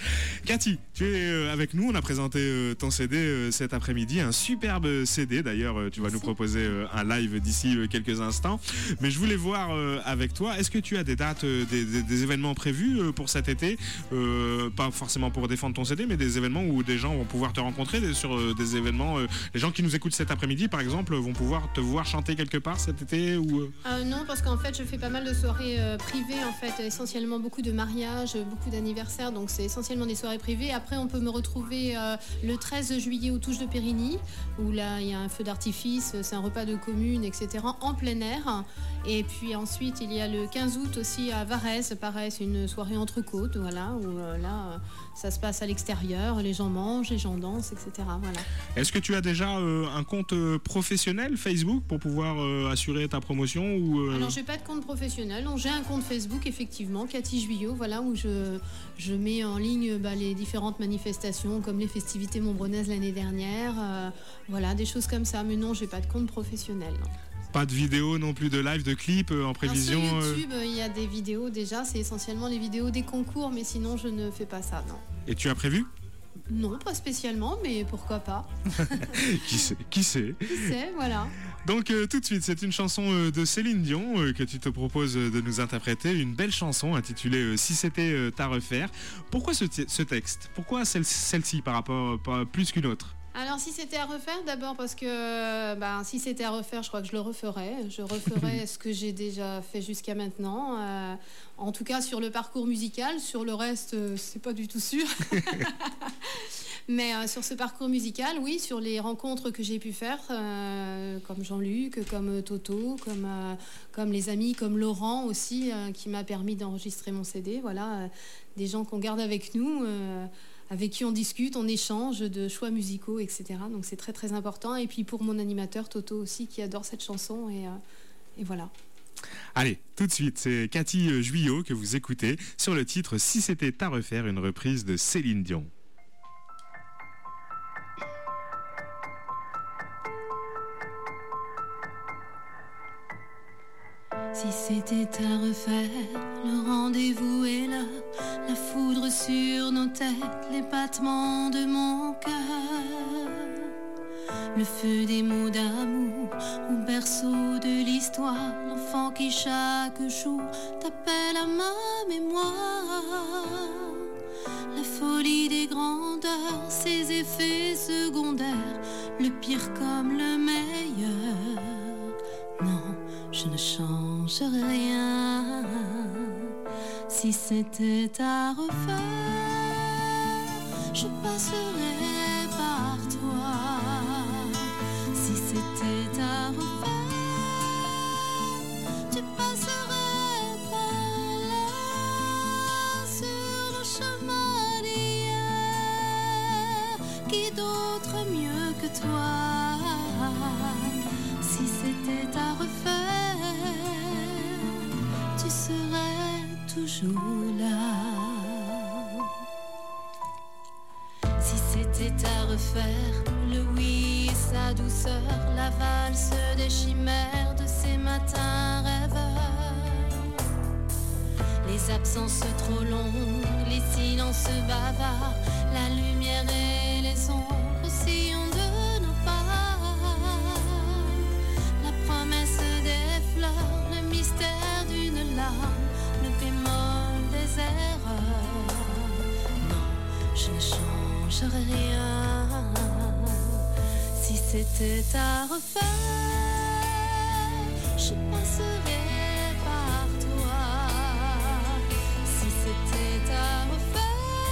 Speaker 1: Cathy, tu es euh, avec nous, on a présenté euh, ton C D euh, cet après-midi, un superbe C D d'ailleurs, euh, tu vas nous proposer euh, un live d'ici euh, quelques instants, mais je voulais voir euh, avec toi, est-ce que tu as des dates, euh, des, des, des événements prévus euh, pour cet été, euh, pas forcément pour défendre ton C D, mais des événements où des gens vont pouvoir te rencontrer, des, sur euh, des événements, euh, les gens qui nous écoutent cet après-midi par exemple vont pouvoir te voir chanter quelque part cet été ou euh...
Speaker 5: Euh, non, parce qu'en fait je fais pas mal de soirées euh, privées, en fait, essentiellement beaucoup de mariages, beaucoup d'anniversaires, donc c'est essentiellement des soirées privées. Après on peut me retrouver euh, le treize juillet aux Touches de Périgny, où là il y a un feu d'artifice, c'est un repas de commune, et cetera en plein air. Et puis ensuite il y a le quinze août aussi à Varèse, pareil, c'est une soirée entre côtes, voilà, où euh, là euh, ça se passe à l'extérieur, les gens mangent, les gens dansent, et cetera. Voilà.
Speaker 1: Est-ce que tu as déjà euh, un compte euh, professionnel Facebook pour pouvoir euh, assurer ta promotion ou euh...
Speaker 5: Alors j'ai pas de compte professionnel, donc j'ai un compte Facebook effectivement, Cathy Juillot, voilà, où je, je mets en ligne bah, les différentes manifestations comme les festivités montbronnaises l'année dernière, euh, voilà, des choses comme ça, mais non, j'ai pas de compte professionnel. Non.
Speaker 1: Pas de vidéos non plus, de live, de clips euh, en prévision.
Speaker 5: Alors sur YouTube, euh... il y a des vidéos déjà, c'est essentiellement les vidéos des concours, mais sinon je ne fais pas ça, non.
Speaker 1: Et tu as prévu ?
Speaker 5: Non, pas spécialement, mais pourquoi pas.
Speaker 1: Qui sait, qui sait
Speaker 5: Qui sait, voilà.
Speaker 1: Donc euh, tout de suite, c'est une chanson euh, de Céline Dion euh, que tu te proposes euh, de nous interpréter, une belle chanson intitulée euh, Si c'était euh, à refaire. Pourquoi ce, t- ce texte ? Pourquoi celle- celle-ci par rapport par, plus qu'une autre ?
Speaker 5: Alors si c'était à refaire, d'abord parce que ben, si c'était à refaire, je crois que je le referais. Je referais ce que j'ai déjà fait jusqu'à maintenant. Euh, en tout cas sur le parcours musical, sur le reste, euh, c'est pas du tout sûr. Mais euh, sur ce parcours musical, oui, sur les rencontres que j'ai pu faire, euh, comme Jean-Luc, comme Toto, comme, euh, comme les amis, comme Laurent aussi, euh, qui m'a permis d'enregistrer mon C D. Voilà, euh, des gens qu'on garde avec nous. Euh, avec qui on discute, on échange de choix musicaux, et cetera. Donc c'est très très important. Et puis pour mon animateur Toto aussi, qui adore cette chanson. Et, euh, et voilà.
Speaker 1: Allez, tout de suite, c'est Cathy Juillot que vous écoutez sur le titre Si c'était à refaire, une reprise de Céline Dion.
Speaker 6: Si c'était à refaire, le rendez-vous est là, la foudre sur nos têtes, les battements de mon cœur, le feu des mots d'amour au berceau de l'histoire, l'enfant qui chaque jour t'appelle à ma mémoire, la folie des grandeurs, ses effets secondaires, le pire comme le meilleur. Non, je ne change rien. Si c'était à refaire, je passerais par toi. Si c'était à refaire, tu passerais par là. Sur le chemin d'hier, qui d'autre mieux que toi? Si c'était à refaire, tu serais toujours là. Si c'était à refaire, le oui et sa douceur, la valse des chimères de ces matins rêveurs, les absences trop longues, les silences bavards, la lumière et les ombres sillons de nos pas, la promesse des fleurs, le mystère d'une larme, le bémol des erreurs. Non, je ne changerai rien. Si c'était à refaire, je passerais par toi. Si c'était à refaire,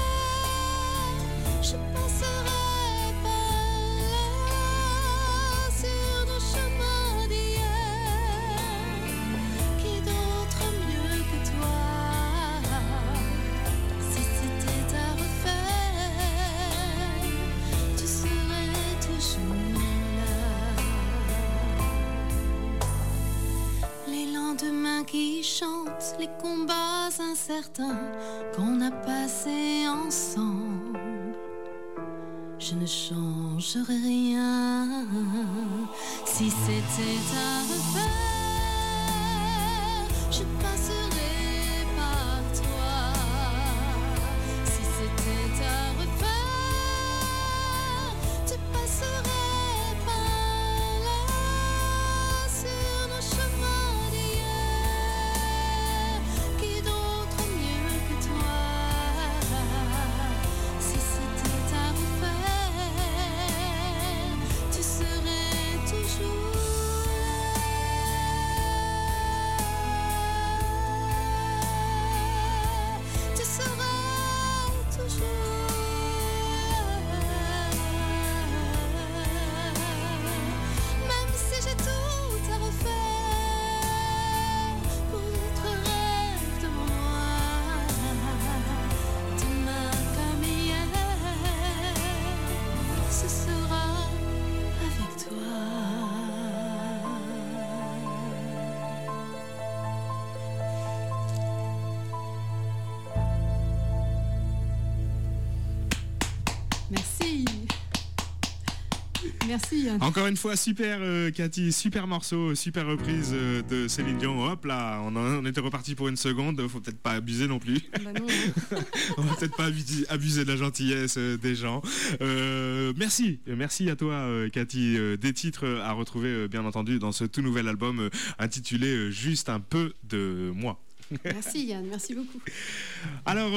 Speaker 6: je passerais par là. Sur nos chemins d'hier, qui d'autre mieux que toi? Si c'était à refaire, tu serais toujours là. Les lendemains qui chantent, les combats incertains qu'on a passés ensemble, je ne changerai rien. Si c'était à refaire, je passerai par toi. Si c'était à
Speaker 5: Merci Yann.
Speaker 1: Encore une fois, super euh, Cathy, super morceau, super reprise euh, de Céline Dion. Hop là, on, en, on était reparti pour une seconde, faut peut-être pas abuser non plus.
Speaker 5: Bah non, hein.
Speaker 1: On va peut-être pas abuser, abuser de la gentillesse euh, des gens. Euh, merci, merci à toi euh, Cathy. Euh, des titres à retrouver euh, bien entendu dans ce tout nouvel album euh, intitulé euh, Juste un peu de moi.
Speaker 5: Merci Yann, merci beaucoup.
Speaker 1: Alors,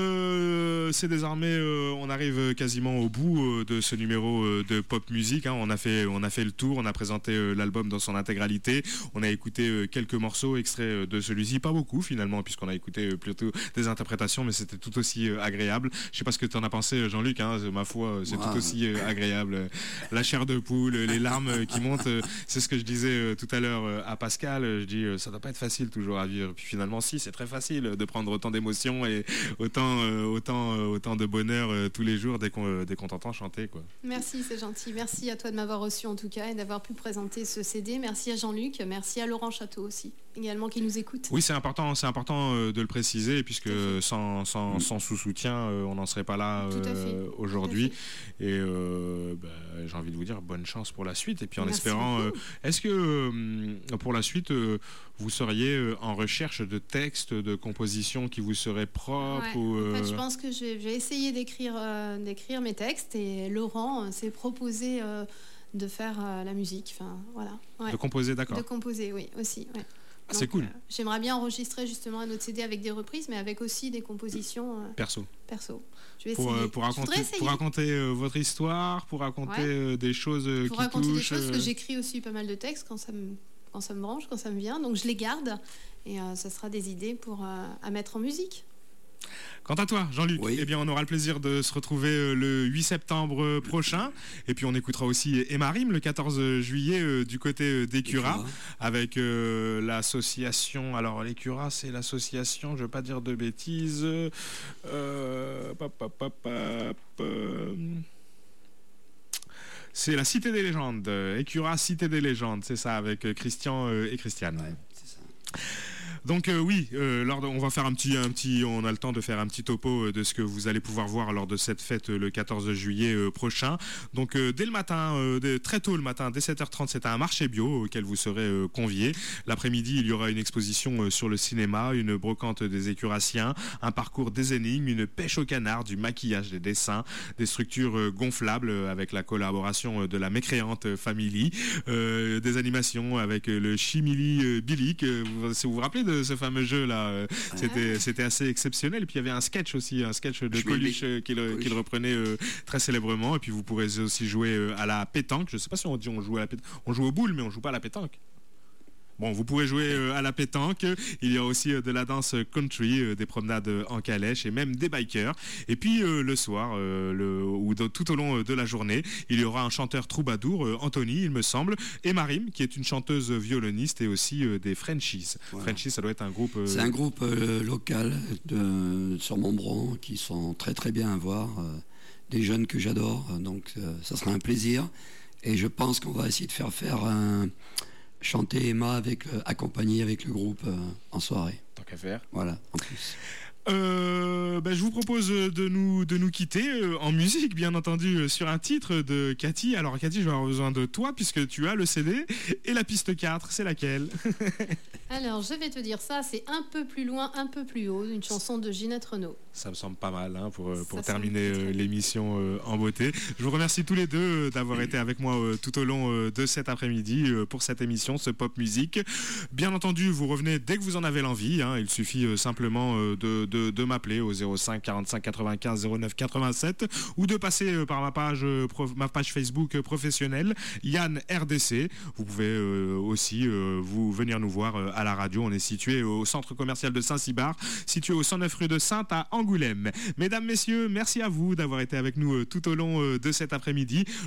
Speaker 1: euh, c'est désormais, euh, on arrive quasiment au bout euh, de ce numéro euh, de Pop Music. Hein. On a fait, on a fait le tour, on a présenté euh, l'album dans son intégralité. On a écouté euh, quelques morceaux extraits euh, de celui-ci, pas beaucoup finalement, puisqu'on a écouté euh, plutôt des interprétations, mais c'était tout aussi euh, agréable. Je sais pas ce que tu en as pensé, Jean-Luc. Hein, ma foi, c'est wow. tout aussi euh, agréable. La chair de poule, les larmes euh, qui montent. Euh, c'est ce que je disais euh, tout à l'heure euh, à Pascal. Je dis, euh, ça doit pas être facile toujours à vivre. Puis finalement, si, c'est très facile de prendre autant d'émotions et autant, euh, autant, euh, autant de bonheur euh, tous les jours dès qu'on, euh, dès qu'on t'entend chanter, quoi.
Speaker 5: Merci, c'est gentil. Merci à toi de m'avoir reçu en tout cas et d'avoir pu présenter ce C D. Merci à Jean-Luc, merci à Laurent Château aussi, également qui nous écoute.
Speaker 1: Oui, c'est important, c'est important euh, de le préciser puisque sans, sans, sans sous-soutien, euh, on n'en serait pas là euh, aujourd'hui. Et euh, bah, j'ai envie de vous dire bonne chance pour la suite. Et puis en merci espérant, euh, est-ce que euh, pour la suite, euh, vous seriez euh, en recherche de textes, de compositions qui vous seraient propres
Speaker 5: ouais.
Speaker 1: ou, euh...
Speaker 5: En fait, je pense que je vais, je vais essayer d'écrire, euh, d'écrire mes textes et Laurent euh, s'est proposé euh, de faire euh, la musique. Enfin, voilà. Ouais.
Speaker 1: De composer, d'accord.
Speaker 5: De composer, oui, aussi. Ouais.
Speaker 1: Ah, c'est cool.
Speaker 5: Euh, j'aimerais bien enregistrer justement un autre C D avec des reprises, mais avec aussi des compositions euh,
Speaker 1: perso.
Speaker 5: Perso. Je vais
Speaker 1: pour,
Speaker 5: essayer.
Speaker 1: Euh, pour raconter, pour raconter euh, votre histoire, pour raconter ouais. euh, des choses euh,
Speaker 5: pour
Speaker 1: qui
Speaker 5: raconter
Speaker 1: touchent,
Speaker 5: des choses,
Speaker 1: euh...
Speaker 5: parce que j'écris aussi pas mal de textes quand ça me, quand ça me branche, quand ça me vient, donc je les garde et euh, ça sera des idées pour euh, à mettre en musique.
Speaker 1: Quant à toi, Jean-Luc, oui. eh bien, on aura le plaisir de se retrouver le huit septembre prochain. Et puis, on écoutera aussi Emarim le quatorze juillet euh, du côté d'Écura avec euh, l'association. Alors, l'Écura, c'est l'association, je ne veux pas dire de bêtises. Euh, pop, pop, pop, pop, euh, c'est la Cité des légendes. Écura, Cité des légendes, c'est ça, avec Christian euh, et Christiane.
Speaker 8: Ouais, c'est ça.
Speaker 1: Donc euh, oui, euh, lors de, on va faire un petit, un petit, on a le temps de faire un petit topo de ce que vous allez pouvoir voir lors de cette fête le quatorze juillet euh, prochain. Donc euh, dès le matin, euh, dès, très tôt le matin, dès sept heures trente, c'est un marché bio auquel vous serez euh, conviés. L'après-midi, il y aura une exposition euh, sur le cinéma, une brocante des écurassiens, un parcours des énigmes, une pêche au canard, du maquillage, des dessins, des structures euh, gonflables euh, avec la collaboration euh, de la mécréante Family, euh, des animations avec euh, le Chimili euh, Bilic. Euh, vous, si vous vous rappelez de ce fameux jeu là, c'était, c'était assez exceptionnel. Et puis il y avait un sketch aussi, un sketch de Coluche euh, qu'il, qu'il reprenait euh, très célèbrement. Et puis vous pourrez aussi jouer euh, à la pétanque. Je sais pas si on dit on joue à la pétanque, on joue aux boules, mais on joue pas à la pétanque. Bon, vous pourrez jouer euh, à la pétanque. Il y a aussi euh, de la danse country, euh, des promenades en calèche et même des bikers. Et puis euh, le soir, euh, le, ou de, tout au long de la journée, il y aura un chanteur troubadour, euh, Anthony, il me semble, et Marim, qui est une chanteuse violoniste et aussi euh, des Frenchies. Voilà. Frenchies, ça doit être un groupe. Euh...
Speaker 8: C'est un groupe euh, local de, sur Montbron qui sont très très bien à voir. Euh, des jeunes que j'adore, donc euh, ça sera un plaisir. Et je pense qu'on va essayer de faire faire un chanter Emma avec, euh, accompagné avec le groupe euh, en soirée.
Speaker 1: Tant qu'à faire.
Speaker 8: Voilà, en plus.
Speaker 1: Euh, ben, je vous propose de nous, de nous quitter euh, en musique, bien entendu, euh, sur un titre de Cathy. Alors Cathy, je vais avoir besoin de toi puisque tu as le C D et la piste quatre, c'est laquelle?
Speaker 5: Alors, je vais te dire ça, c'est Un peu plus loin, un peu plus haut, une chanson de Ginette Renaud.
Speaker 1: Ça me semble pas mal hein, pour, pour terminer euh, l'émission euh, en beauté. Je vous remercie tous les deux euh, d'avoir été avec moi euh, tout au long euh, de cet après-midi euh, pour cette émission, ce Pop Music. Bien entendu, vous revenez dès que vous en avez l'envie. Hein, il suffit euh, simplement euh, de, de, de m'appeler au zéro cinq quarante-cinq quatre-vingt-quinze zéro neuf quatre-vingt-sept ou de passer euh, par ma page, euh, prof, ma page Facebook professionnelle, Yann R D C. Vous pouvez euh, aussi euh, vous venir nous voir euh, à la radio. On est situé au centre commercial de Saint-Cybard, situé au cent neuf rue de Sainte à Angoulême. Mesdames, messieurs, merci à vous d'avoir été avec nous tout au long de cet après-midi.